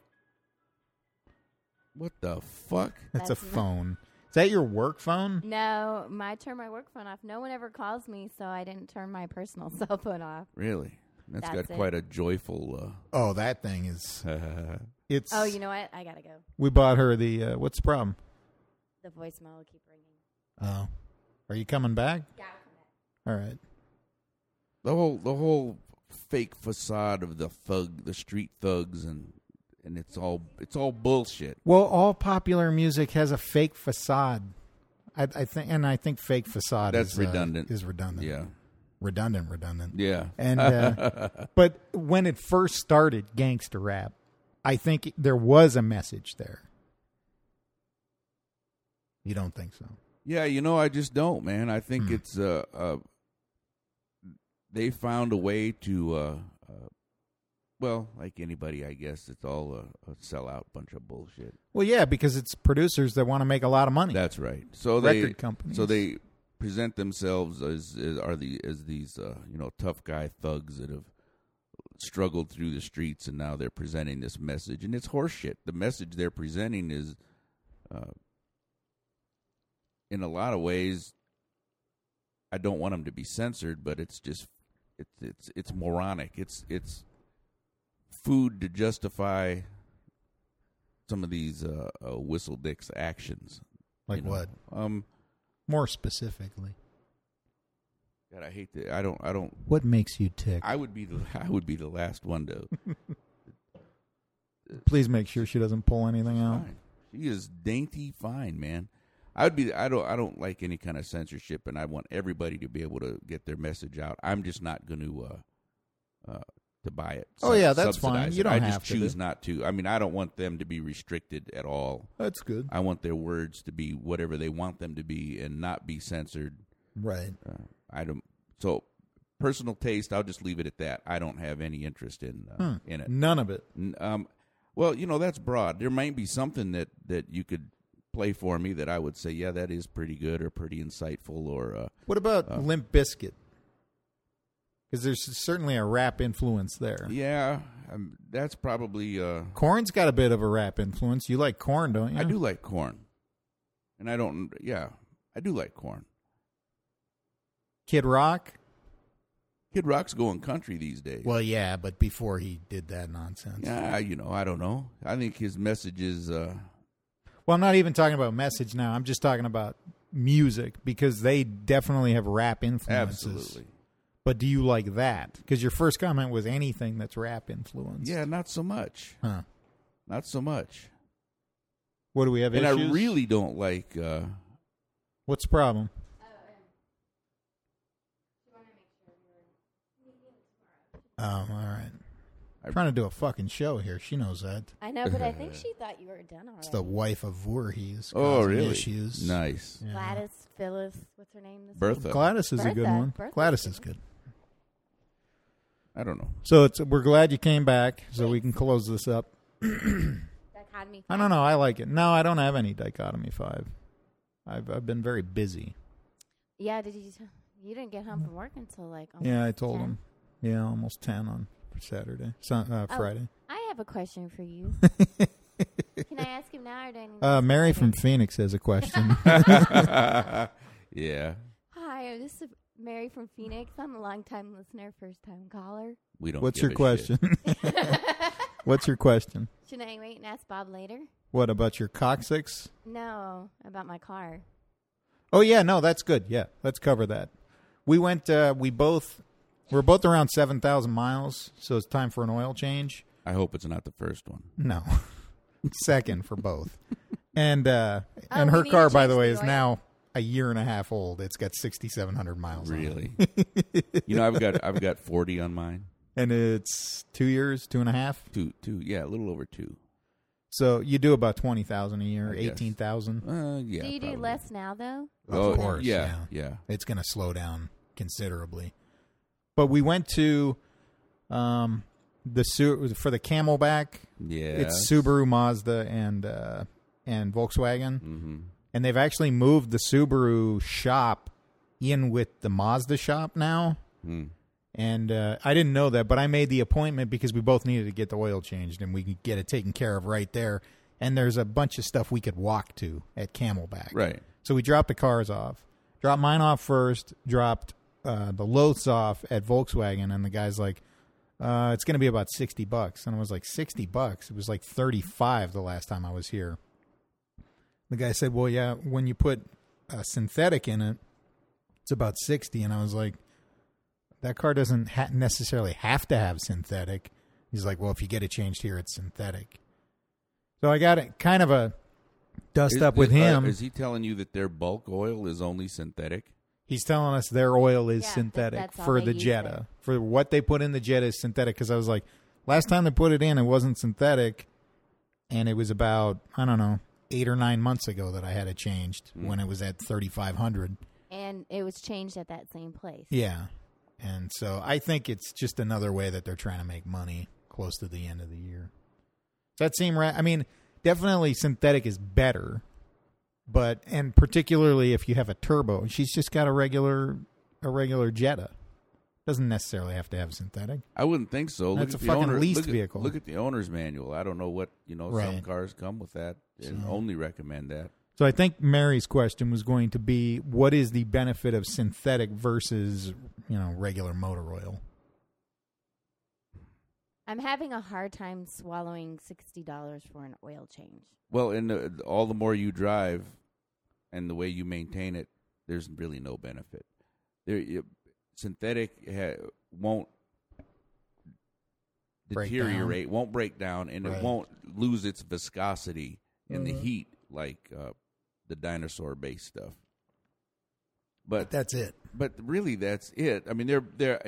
What the fuck? That's a phone. Is that your work phone? No, I turn my work phone off. No one ever calls me, so I didn't turn my personal cell phone off. Really? That's got it. quite a joyful. Oh, that thing is. It's. Oh, you know what? I gotta go. We bought her the. What's the problem? The voicemail will keep ringing. Oh, are you coming back? Yeah, I'll come back. All right. The whole fake facade of the street thugs, and it's all bullshit. Well, all popular music has a fake facade. I think fake facade That's is redundant. Is redundant. Yeah. Redundant. Yeah. And but when it first started, gangster rap, I think there was a message there. You don't think so? Yeah, I just don't, man. I think it's they found a way to well, like anybody, I guess it's all a sellout bunch of bullshit. Well, yeah, because it's producers that want to make a lot of money. That's right. So record companies. So they present themselves as these tough guy thugs that have struggled through the streets, and now they're presenting this message, and it's horseshit. The message they're presenting is, in a lot of ways, I don't want them to be censored, but it's just it's moronic. It's food to justify some of these whistle dicks actions. Like what? More specifically. God, I hate that. I don't. What makes you tick? I would be the last one to. Please make sure she doesn't pull anything out. Fine. She is dainty fine, man. I don't like any kind of censorship, and I want everybody to be able to get their message out. I'm just not going to buy it. Oh yeah, that's fine. You don't I have just choose not to. I mean, I don't want them to be restricted at all. That's good. I want their words to be whatever they want them to be and not be censored. Right. I don't. So, personal taste, I'll just leave it at that. I don't have any interest in it. None of it. Well, that's broad. There might be something that you could play for me that I would say, yeah, that is pretty good or pretty insightful. Or what about Limp Bizkit? Because there's certainly a rap influence there. Yeah, that's probably. Korn's got a bit of a rap influence. You like Korn, don't you? I do like Korn, and I don't. Yeah, I do like Korn. Kid Rock. Kid Rock's going country these days. Well, yeah, but before he did that nonsense. Yeah, I don't know. I think his message is. Well, I'm not even talking about message now. I'm just talking about music because they definitely have rap influences. Absolutely. But do you like that? Because your first comment was anything that's rap influenced. Yeah, not so much. Huh. Not so much. What do we have And issues? I really don't like... What's the problem? Oh, all right. I'm trying to do a fucking show here. She knows that. I know, but I think she thought you were done already. It's the wife of Voorhees. Oh, causing really? Issues. Nice. Yeah. Gladys, Phyllis, what's her name? Bertha. Gladys is a good Bertha. one. Bertha's Gladys good. is good. I don't know. So we're glad you came back, so we can close this up. Dichotomy. I don't know. I like it. No, I don't have any Dichotomy 5. I've been very busy. Yeah, you didn't get home from work until like Yeah, I told 10? him. Yeah, almost 10 on Saturday. Friday. I have a question for you. Can I ask him now or do I need to Mary ask him from later? Phoenix has a question. Yeah. Hi, this is Mary from Phoenix. I'm a long-time listener, first-time caller. We don't What's give your a question? What's your question? Should I wait and ask Bob later? What about your coccyx? No, about my car. Oh yeah, no, that's good. Yeah, let's cover that. We went. We're both around 7,000 miles, so it's time for an oil change. I hope it's not the first one. No, second for both. And her we need to car, by change the way, the is oil? now a year and a half old. It's got 6,700 miles. on it. Really? I've got 40 on mine. And it's 2 years, 2.5. Two. Yeah, a little over 2. So you do about 20,000 a year, I guess. 18,000. Yeah. do you probably. do less now, though? Oh, Of course, Yeah. Yeah. It's going to slow down considerably. But we went to for the Camelback. Yeah. It's Subaru, Mazda, and Volkswagen, and they've actually moved the Subaru shop in with the Mazda shop now. And I didn't know that, but I made the appointment because we both needed to get the oil changed, and we could get it taken care of right there. And there's a bunch of stuff we could walk to at Camelback. Right. So we dropped the cars off. Dropped mine off first, dropped the Loths off at Volkswagen, and the guy's like, it's going to be about $60. And I was like, $60? It was like 35 the last time I was here. The guy said, well, yeah, when you put synthetic in it, it's about 60. And I was like, that car doesn't necessarily have to have synthetic. He's like, well, if you get it changed here, it's synthetic. So I got it kind of a dust up with him. Is he telling you that their bulk oil is only synthetic? He's telling us their oil is Yeah, synthetic that's all for they the use Jetta. there. For what they put in the Jetta is synthetic. Because I was like, last time they put it in, it wasn't synthetic. And it was about, I don't know, 8 or 9 months ago that I had it changed when it was at 3,500. And it was changed at that same place. Yeah. And so I think it's just another way that they're trying to make money close to the end of the year. Does that seem right? I mean, definitely synthetic is better. But, and particularly if you have a turbo, she's just got a regular Jetta. Doesn't necessarily have to have synthetic. I wouldn't think so. That's Look a at the fucking owner, leased look at- vehicle. Look at the owner's manual. I don't know what, some Right. cars come with that and only recommend that. So I think Mary's question was going to be, what is the benefit of synthetic versus, regular motor oil? I'm having a hard time swallowing $60 for an oil change. Well, and all the more you drive and the way you maintain it, there's really no benefit. Synthetic won't Break deteriorate, won't break down, and Right. it won't lose its viscosity in the heat like the dinosaur-based stuff. But That's it. But really, that's it. I mean,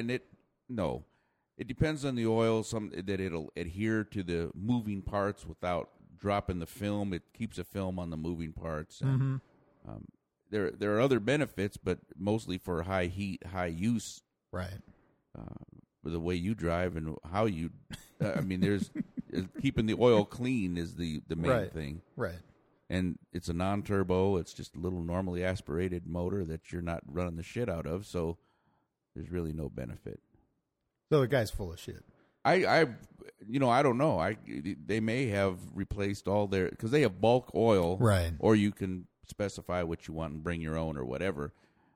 it depends on the oil. That it'll adhere to the moving parts without dropping the film. It keeps a film on the moving parts. And, there are other benefits, but mostly for high heat, high use. Right. The way you drive and how you, there's keeping the oil clean is the main Right. thing. Right. And it's a non-turbo. It's just a little normally aspirated motor that you're not running the shit out of. So there's really no benefit. So the guy's full of shit. I don't know. They may have replaced all their, because they have bulk oil, Right. Or you can specify what you want and bring your own or whatever.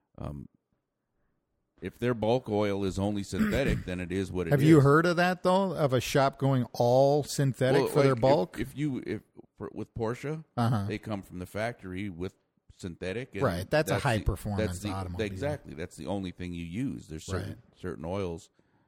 If their bulk oil is only synthetic, then it is what it is. Have you heard of that, though? Of a shop going all synthetic Well, for their like, bulk? With Porsche, Uh-huh. they come from the factory with synthetic. And Right, that's a high the- performance that's the, automobile. Exactly, that's the only thing you use. There's certain oils.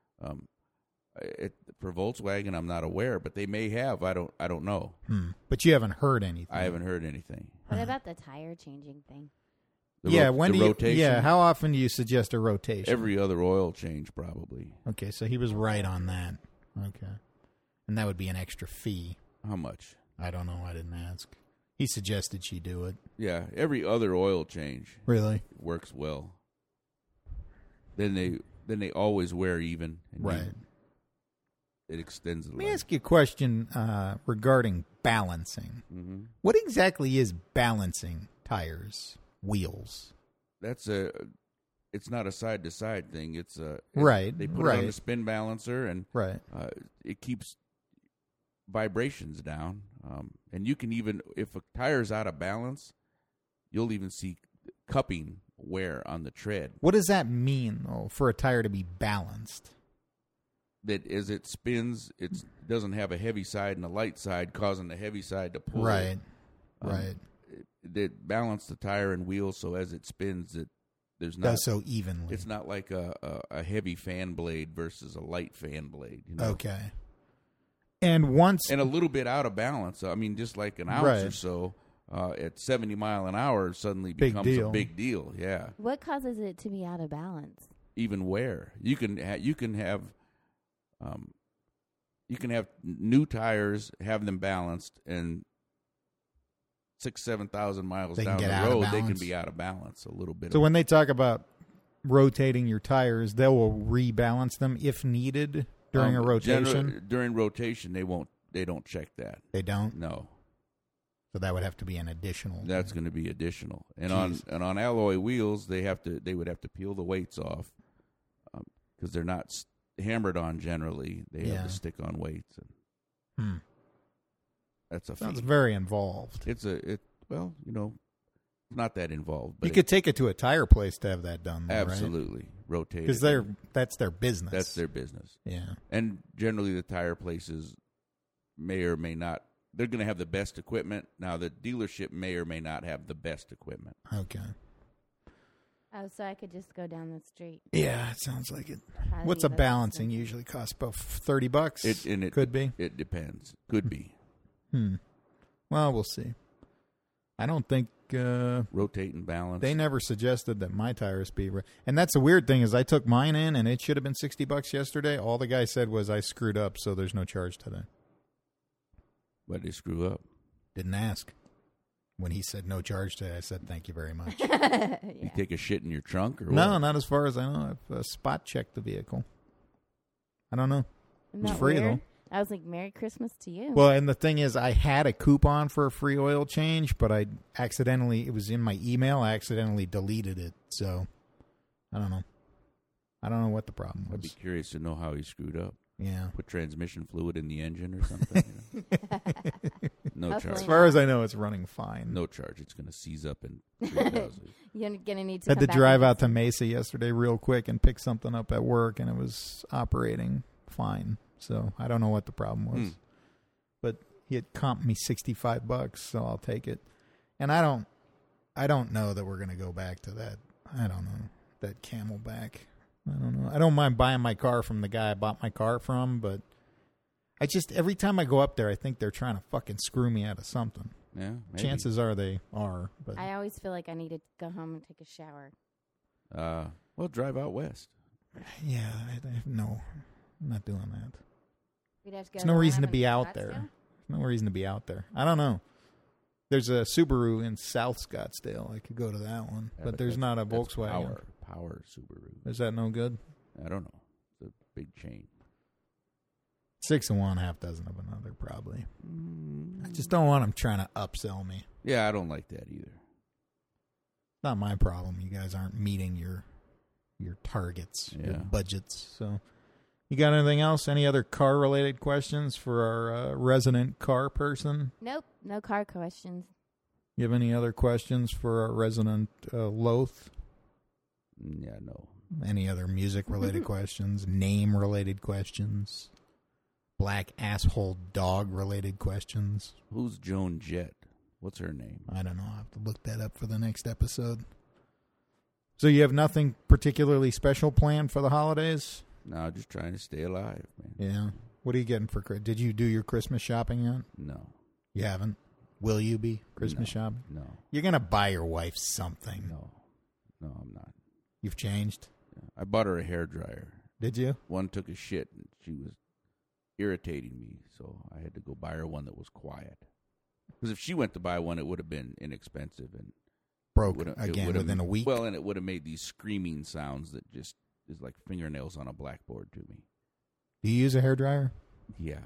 For Volkswagen, I'm not aware, but they may have. I don't know. But you haven't heard anything. I haven't heard anything. What about the tire changing thing? When the do you? rotation? Yeah, how often do you suggest a rotation? Every other oil change, probably. Okay, so he was right on that. Okay, and that would be an extra fee. How much? I don't know. I didn't ask. He suggested she do it. Yeah, every other oil change Really? works well. Then they always wear even. And Right. It extends the Let me life. ask you a question regarding balancing. Mm-hmm. What exactly is balancing tires, wheels? It's not a side to side thing. It's Right, They put it right. on the spin balancer, and Right. it keeps vibrations down. And you can even, if a tire's out of balance, you'll even see cupping wear on the tread. What does that mean, though, for a tire to be balanced? That as it spins, it doesn't have a heavy side and a light side, causing the heavy side to pull. Right. Right. That balance the tire and wheels so as it spins, there's not Does so evenly. It's not like a heavy fan blade versus a light fan blade. You know? Okay. And once And a little bit out of balance. I mean, just like an ounce Right. or so at 70 mile an hour suddenly Big becomes deal. a big deal. Yeah, What causes it to be out of balance? even wear. You can have new tires, have them balanced, and 6,000-7,000 miles They can down get the out of road, they can balance. be out of balance a little bit. So when they talk about rotating your tires, they will rebalance them if needed during a rotation. During rotation, they don't check that. They don't. No, So that would have to be an additional. that's going to be additional. And Jeez. on alloy wheels, they would have to peel the weights off because they're not hammered on generally. They have to stick on weights. And that's a Sounds feat. very involved. It's not that involved. But You could take it to a tire place to have that done, though, absolutely rotate because it. that's their business. That's their business. Yeah. And generally, the tire places may or may not. They're going to have the best equipment. Now, the dealership may or may not have the best equipment. Okay. Oh, so I could just go down the street. Yeah, it sounds like it. Probably What's a less balancing expensive. usually cost? About $30. It Could be. It depends. Could be. Well, we'll see. I don't think Rotate and balance. they never suggested that my tires be. And that's the weird thing is I took mine in and it should have been $60 yesterday. All the guy said was I screwed up, so there's no charge today. But they screw up. Didn't ask. When he said no charge today, I said thank you very much. You take a shit in your trunk or No, what? not as far as I know. I've spot checked the vehicle. I don't know. Isn't It's that free, weird? though. I was like, Merry Christmas to you. Well, and the thing is, I had a coupon for a free oil change, but it was in my email, I accidentally deleted it. So, I don't know. I don't know what the problem I'd be was. curious to know how he screwed up. Yeah. Put transmission fluid in the engine or something. No Hopefully charge. As far as I know, it's running fine. No charge. It's going to seize up in 3,000. You're going to need to Had come to back drive and out to get Mesa yesterday real quick and pick something up at work, and it was operating fine. So I don't know what the problem was, but he had comped me $65, so I'll take it. And I don't know that we're gonna go back to that. I don't know that Camelback. I don't know. I don't mind buying my car from the guy I bought my car from, but I just every time I go up there, I think they're trying to fucking screw me out of something. Yeah, maybe. Chances are they are, but I always feel like I need to go home and take a shower. Well, drive out west. yeah, no, I'm not doing that. We'd have to go There's no to reason to Lamb be and out Scottsdale? there. There's no reason to be out there. I don't know. There's a Subaru in South Scottsdale. I could go to that one, Yeah, but there's that's- not a that's Volkswagen. Power Subaru. Is that no good? I don't know. It's a big chain. 6 and 1, half dozen of another, probably. I just don't want them trying to upsell me. Yeah, I don't like that either. It's not my problem. You guys aren't meeting your targets, your Yeah. budgets. So, you got anything else? Any other car-related questions for our resident car person? Nope, no car questions. You have any other questions for our resident Loth? Yeah, no. Any other music-related questions? Name-related questions? Black asshole dog-related questions? Who's Joan Jett? What's her name? I don't know. I'll have to look that up for the next episode. So you have nothing particularly special planned for the holidays? No, just trying to stay alive, man. Yeah. What are you getting for Christmas? Did you do your Christmas shopping yet? No. You haven't? Will you be Christmas shopping? No. You're going to buy your wife something. No. No, I'm not. You've changed? Yeah. I bought her a hairdryer. Did you? One took a shit, and she was irritating me, so I had to go buy her one that was quiet. Because if she went to buy one, it would have been inexpensive and Broke again within a week? Well, and it would have made these screaming sounds that just is like fingernails on a blackboard to me. Do you use a hairdryer? Yeah.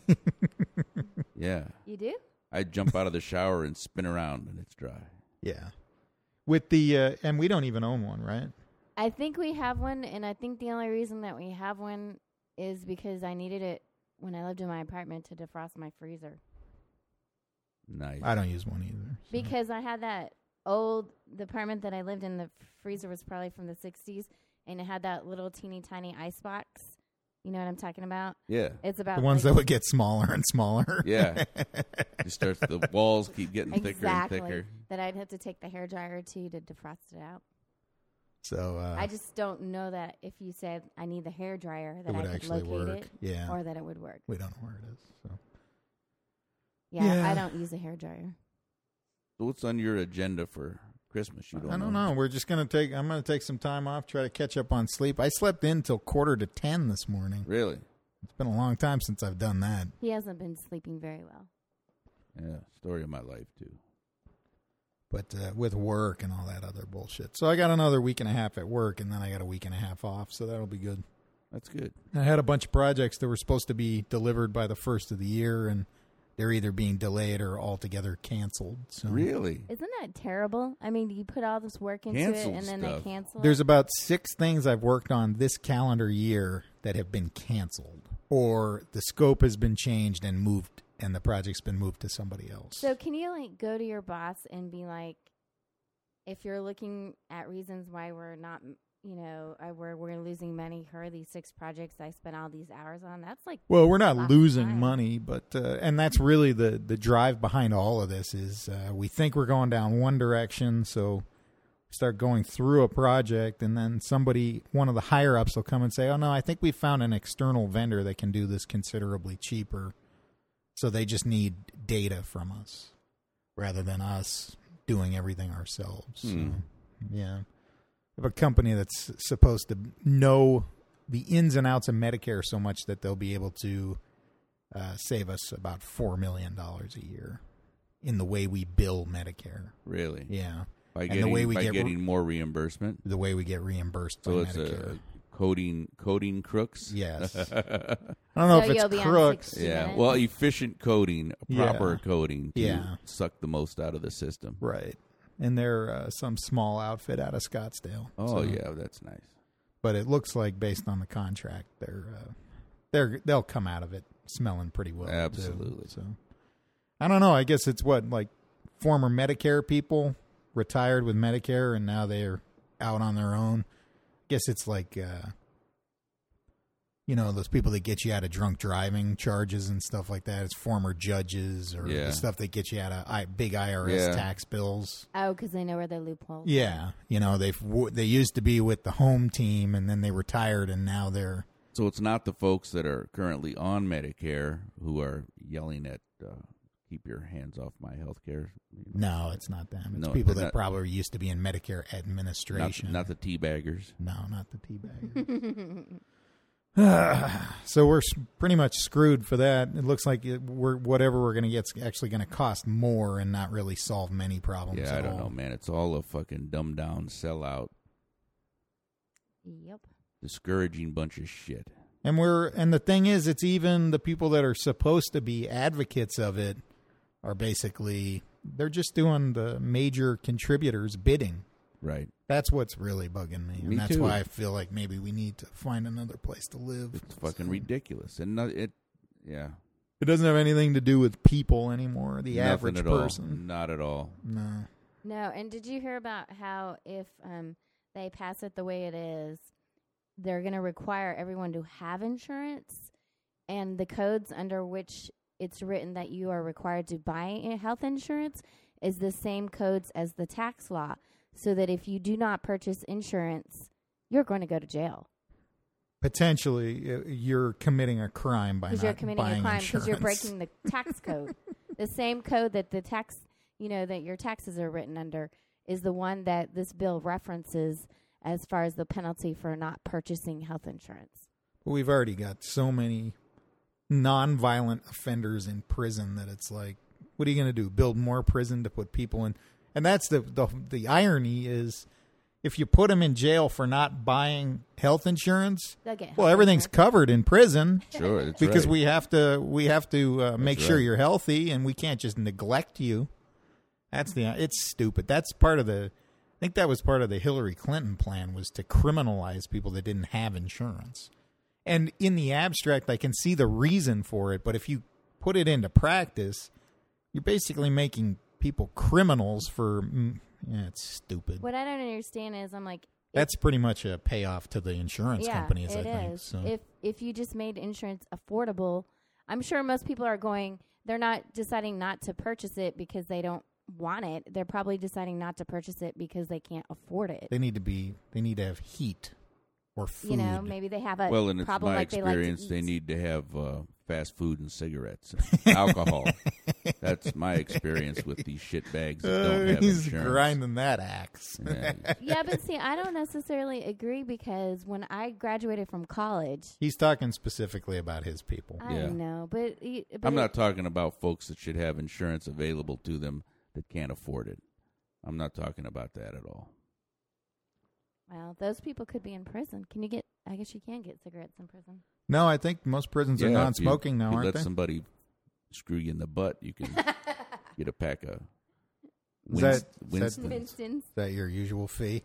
Yeah. You do? I jump out of the shower and spin around, and it's dry. Yeah. With the, and we don't even own one, right? I think we have one, and I think the only reason that we have one is because I needed it when I lived in my apartment to defrost my freezer. Nice. I don't use one either. So. Because I had the apartment that I lived in, the freezer was probably from the 60s, and it had that little teeny tiny ice box. You know what I'm talking about? Yeah. It's about The ones that would get smaller and smaller. Yeah. It starts, the walls keep getting thicker and exactly, thicker. that I'd have to take the hairdryer to defrost it out. So I just don't know that if you said I need the hairdryer that it would I could actually locate work. it, Yeah. or that it would work. We don't know where it is. So. Yeah, I don't use a hairdryer. So what's on your agenda for Christmas? You don't I don't know. We're just I'm going to take some time off, try to catch up on sleep. I slept in till 9:45 this morning. Really? It's been a long time since I've done that. He hasn't been sleeping very well. Yeah. Story of my life, too. But with work and all that other bullshit. So I got another week and a half at work, and then I got a week and a half off, so that'll be good. That's good. I had a bunch of projects that were supposed to be delivered by the first of the year, and they're either being delayed or altogether canceled. So Really? Isn't that terrible? I mean, you put all this work into Canceled it, and then stuff. they cancel There's it. about 6 things I've worked on this calendar year that have been canceled, or the scope has been changed and moved, and the project's been moved to somebody else. So can you go to your boss and be like, if you're looking at reasons why we're not, we're losing money, here are these 6 projects I spent all these hours on. That's like, well, we're a not lot of losing time. money, but and that's really the drive behind all of this is we think we're going down one direction, so start going through a project, and then one of the higher ups will come and say, "Oh no, I think we found an external vendor that can do this considerably cheaper." So they just need data from us rather than us doing everything ourselves. So, yeah. I have a company that's supposed to know the ins and outs of Medicare so much that they'll be able to save us about $4 million a year in the way we bill Medicare. Really? Yeah. By And getting, the way we by get getting more reimbursement? The way we get reimbursed So by it's Medicare. coding crooks? Yes. I don't know So if you'll it's be on crooks. 60 Yeah. minutes? Well, efficient coding, proper Yeah. coding to Yeah. suck the most out of the system. Right. And they're some small outfit out of Scottsdale. Oh, So- yeah, that's nice. But it looks like based on the contract, they'll come out of it smelling pretty well. too. Absolutely. So I don't know. I guess it's like former Medicare people retired with Medicare and now they're out on their own. I guess it's like those people that get you out of drunk driving charges and stuff like that. It's former judges or Yeah. the stuff that gets you out of big IRS Yeah. tax bills. Oh, because they know where the loopholes. Yeah, they used to be with the home team, and then they retired, and now they're So it's not the folks that are currently on Medicare who are yelling at keep your hands off my health care. no, it's not them. It's No, people they're that not- probably used to be in Medicare administration. Not the teabaggers. No, not the teabaggers. So we're pretty much screwed for that. It looks like whatever we're going to get is actually going to cost more and not really solve many problems. Yeah, at I don't all. know, man. It's all a fucking dumbed down sellout, Yep. discouraging bunch of shit. And the thing is, it's even the people that are supposed to be advocates of it are basically they're just doing the major contributors bidding. Right. That's what's really bugging me, and Me that's too. why I feel like maybe we need to find another place to live. It's fucking So, ridiculous. And yeah. It doesn't have anything to do with people anymore. The Nothing average at person. all. Not at all. No. No, and did you hear about how if they pass it the way it is, they're going to require everyone to have insurance, and the codes under which it's written that you are required to buy health insurance is the same codes as the tax law, so that if you do not purchase insurance, you're going to go to jail. Potentially, you're committing a crime by not You're committing buying a crime because you're insurance. breaking the tax code. The same code that the tax, that your taxes are written under is the one that this bill references as far as the penalty for not purchasing health insurance. We've already got so many non-violent offenders in prison that it's like, what are you going to do? Build more prison to put people in? And that's the irony is, if you put them in jail for not buying health insurance, They'll get health well, everything's insurance. covered in prison. Sure, that's Because right. we have to make sure right. you're healthy, and we can't just neglect you. It's stupid. That's part of the. I think that was part of the Hillary Clinton plan, was to criminalize people that didn't have insurance. And in the abstract, I can see the reason for it, but if you put it into practice, you're basically making people criminals for. It's stupid. What I don't understand is, I'm like, That's pretty much a payoff to the insurance companies, I think. is. So. If you just made insurance affordable, I'm sure most people are going. They're not deciding not to purchase it because they don't want it. They're probably deciding not to purchase it because they can't afford it. They need to have heat or food. Maybe they have a Well, and it's problem my like they like to experience, they eat. need to have fast food and cigarettes, and alcohol. That's my experience with these shitbags that don't have he's insurance. grinding that axe. Yeah. Yeah, but see, I don't necessarily agree because when I graduated from college, He's talking specifically about his people. I Yeah. know, but I'm not talking about folks that should have insurance available to them that can't afford it. I'm not talking about that at all. Well, those people could be in prison. I guess you can get cigarettes in prison. No, I think most prisons are Yeah, if non-smoking you now, aren't let they? somebody screw you in the butt, you can get a pack of Is that- Winston's. Winston's. Is that your usual fee?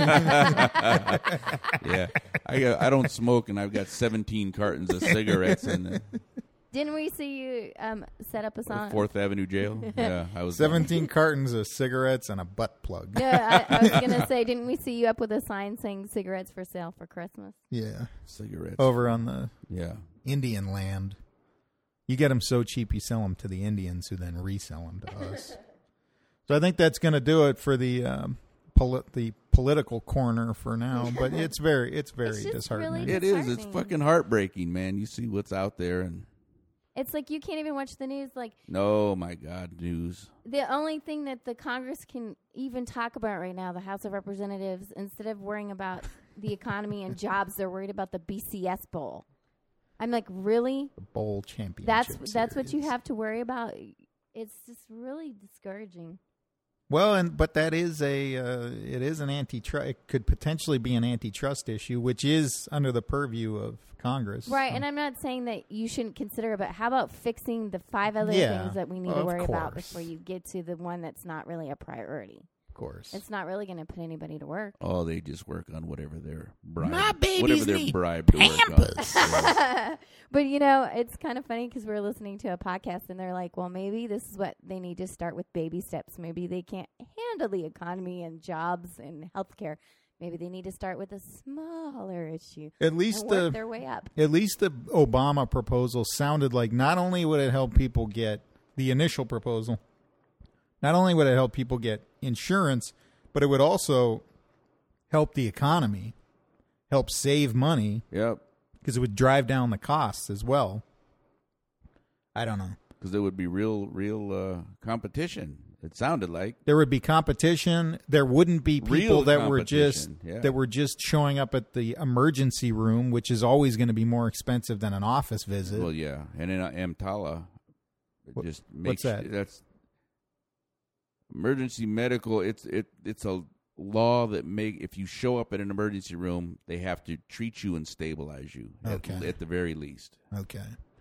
Yeah, I don't smoke, and I've got 17 cartons of cigarettes in the Didn't we see you set up a song? 4th Avenue jail. Yeah, I was 17 cartons of cigarettes and a butt plug. No, I was going to say, didn't we see you up with a sign saying cigarettes for sale for Christmas? Yeah. cigarettes Over on the Yeah, Indian land. You get them so cheap, you sell them to the Indians, who then resell them to us. So I think that's going to do it for the political corner for now. But it's very just disheartening. really it is. It's disheartening. fucking heartbreaking, man. You see what's out there, and It's like you can't even watch the news. Like, no, my God, news. the only thing that the Congress can even talk about right now, the House of Representatives, instead of worrying about the economy and jobs, they're worried about the BCS Bowl. I'm like, really? The bowl championship. That's what you series. have to worry about? It's just really discouraging. Well, but that is it is an antitrust. It could potentially be an antitrust issue, which is under the purview of Congress. Right, and I'm not saying that you shouldn't consider it, but how about fixing the 5 other Yeah, things that we need to of worry about course. before you get to the one that's not really a priority? Of course. It's not really going to put anybody to work. Oh, they just work on whatever they're bribed. My babies whatever they're need bribed to work on. Pampers. Yeah. But, it's kind of funny because we're listening to a podcast and they're like, well, maybe this is what they need to start with, baby steps. Maybe they can't handle the economy and jobs and healthcare. Maybe they need to start with a smaller issue At least and work their way up. At least the Obama proposal sounded like not only would it help people get the initial proposal, not only would it help people get insurance, but it would also help the economy, help save money, Yep. because it would drive down the costs as well. I don't know. Because there would be real competition. It sounded like. There would be competition. There wouldn't be people Real that were just competition, yeah. that were just showing up at the emergency room, which is always going to be more expensive than an office visit. Well, yeah, and in EMTALA, it just makes that? That's emergency medical. It's a law that if you show up at an emergency room, they have to treat you and stabilize you. Okay. At the very least. Okay.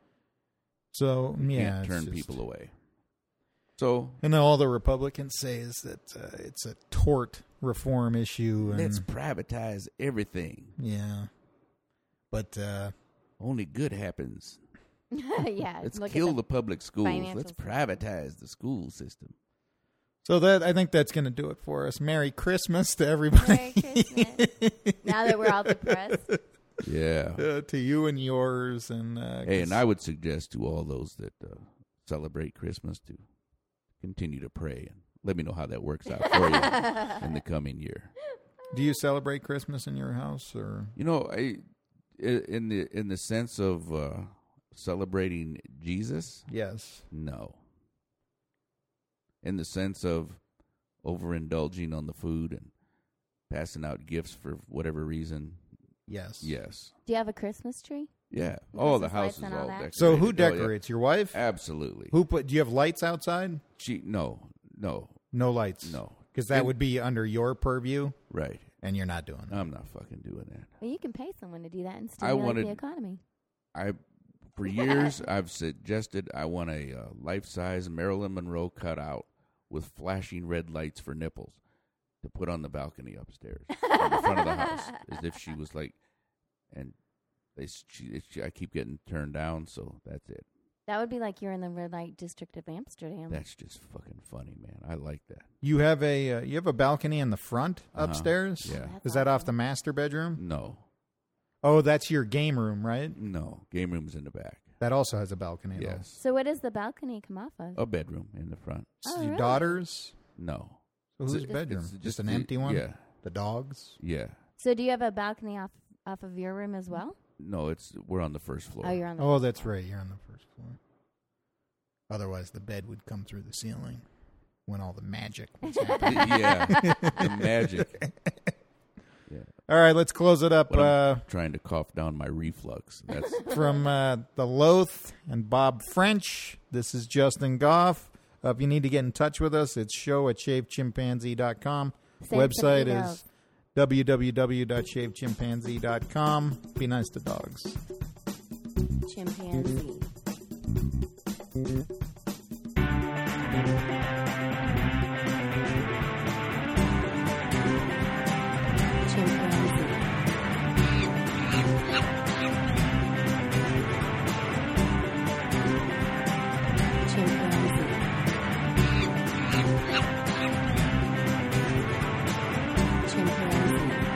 So yeah, Can't it's turn just- people away. So And then all the Republicans say is that it's a tort reform issue. And, let's privatize everything. yeah, but Only good happens. Yeah. Let's look at kill the public schools. financial Let's system. privatize the school system. so I think that's going to do it for us. Merry Christmas to everybody. Merry Christmas. Now that we're all depressed. Yeah. To you and yours, and Hey, and I would suggest to all those that celebrate Christmas to continue to pray and let me know how that works out for you in the coming year. Do you celebrate Christmas in your house, or In the sense of celebrating Jesus? yes? No. In the sense of overindulging on the food and passing out gifts for whatever reason? Yes. Yes. Do you have a Christmas tree? Yeah. Christmas Oh, the lights house is and all all that? decorated. So who Oh, yeah. decorates? Your wife? Absolutely. Who put? Do you have lights outside? No. No lights. No. Because that And- would be under your purview, Right. and you're not doing that. I'm not fucking doing that. Well, you can pay someone to do that and I stimulate wanted- the economy. For years, I've suggested I want a life-size Marilyn Monroe cutout with flashing red lights for nipples to put on the balcony upstairs in the front of the house, as if she was like, and I keep getting turned down, so that's it. That would be like you're in the red light district of Amsterdam. That's just fucking funny, man. I like that. You have a balcony in the front upstairs. Yeah. That's Is that off awesome. the master bedroom? No, Oh, that's your game room, right? game room's in the back. That also has a balcony. Yes, So what does the balcony come off of? a bedroom in the front. Though. Oh, Your really? daughters. No, So whose It's- bedroom? it's Just an the- empty one. Yeah, The dogs. yeah. So do you have a balcony off of your room as well? No, we're on the first floor. Oh, you're on the Oh, that's right. You're on the first floor. Otherwise, the bed would come through the ceiling when all the magic was happening. Yeah, the magic. Yeah. All right, let's close it up. When I'm trying to cough down my reflux. That's From the Loath and Bob French, this is Justin Goff. If you need to get in touch with us, it's show@shavechimpanzee.com. Send some Website emails. is www.shavechimpanzee.com. Be nice to dogs. Chimpanzee. Chimpanzee. Chimpanzee. Chimpanzee.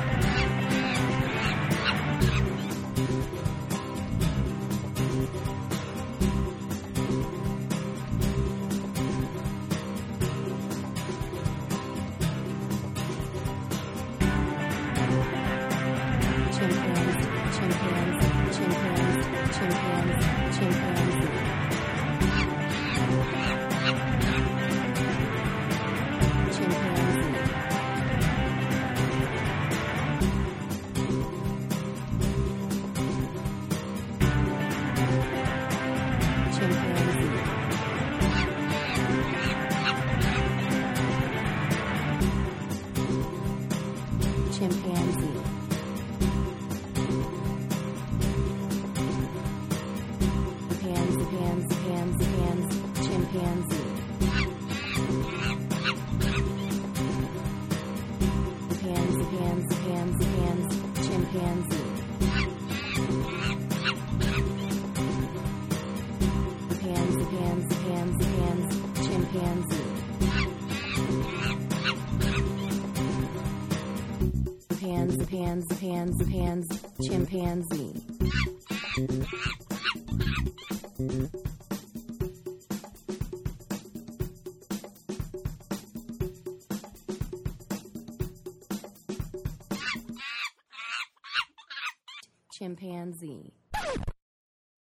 Chimpanzee. Chimpanzee. Chimpanzee. Chimpanzee.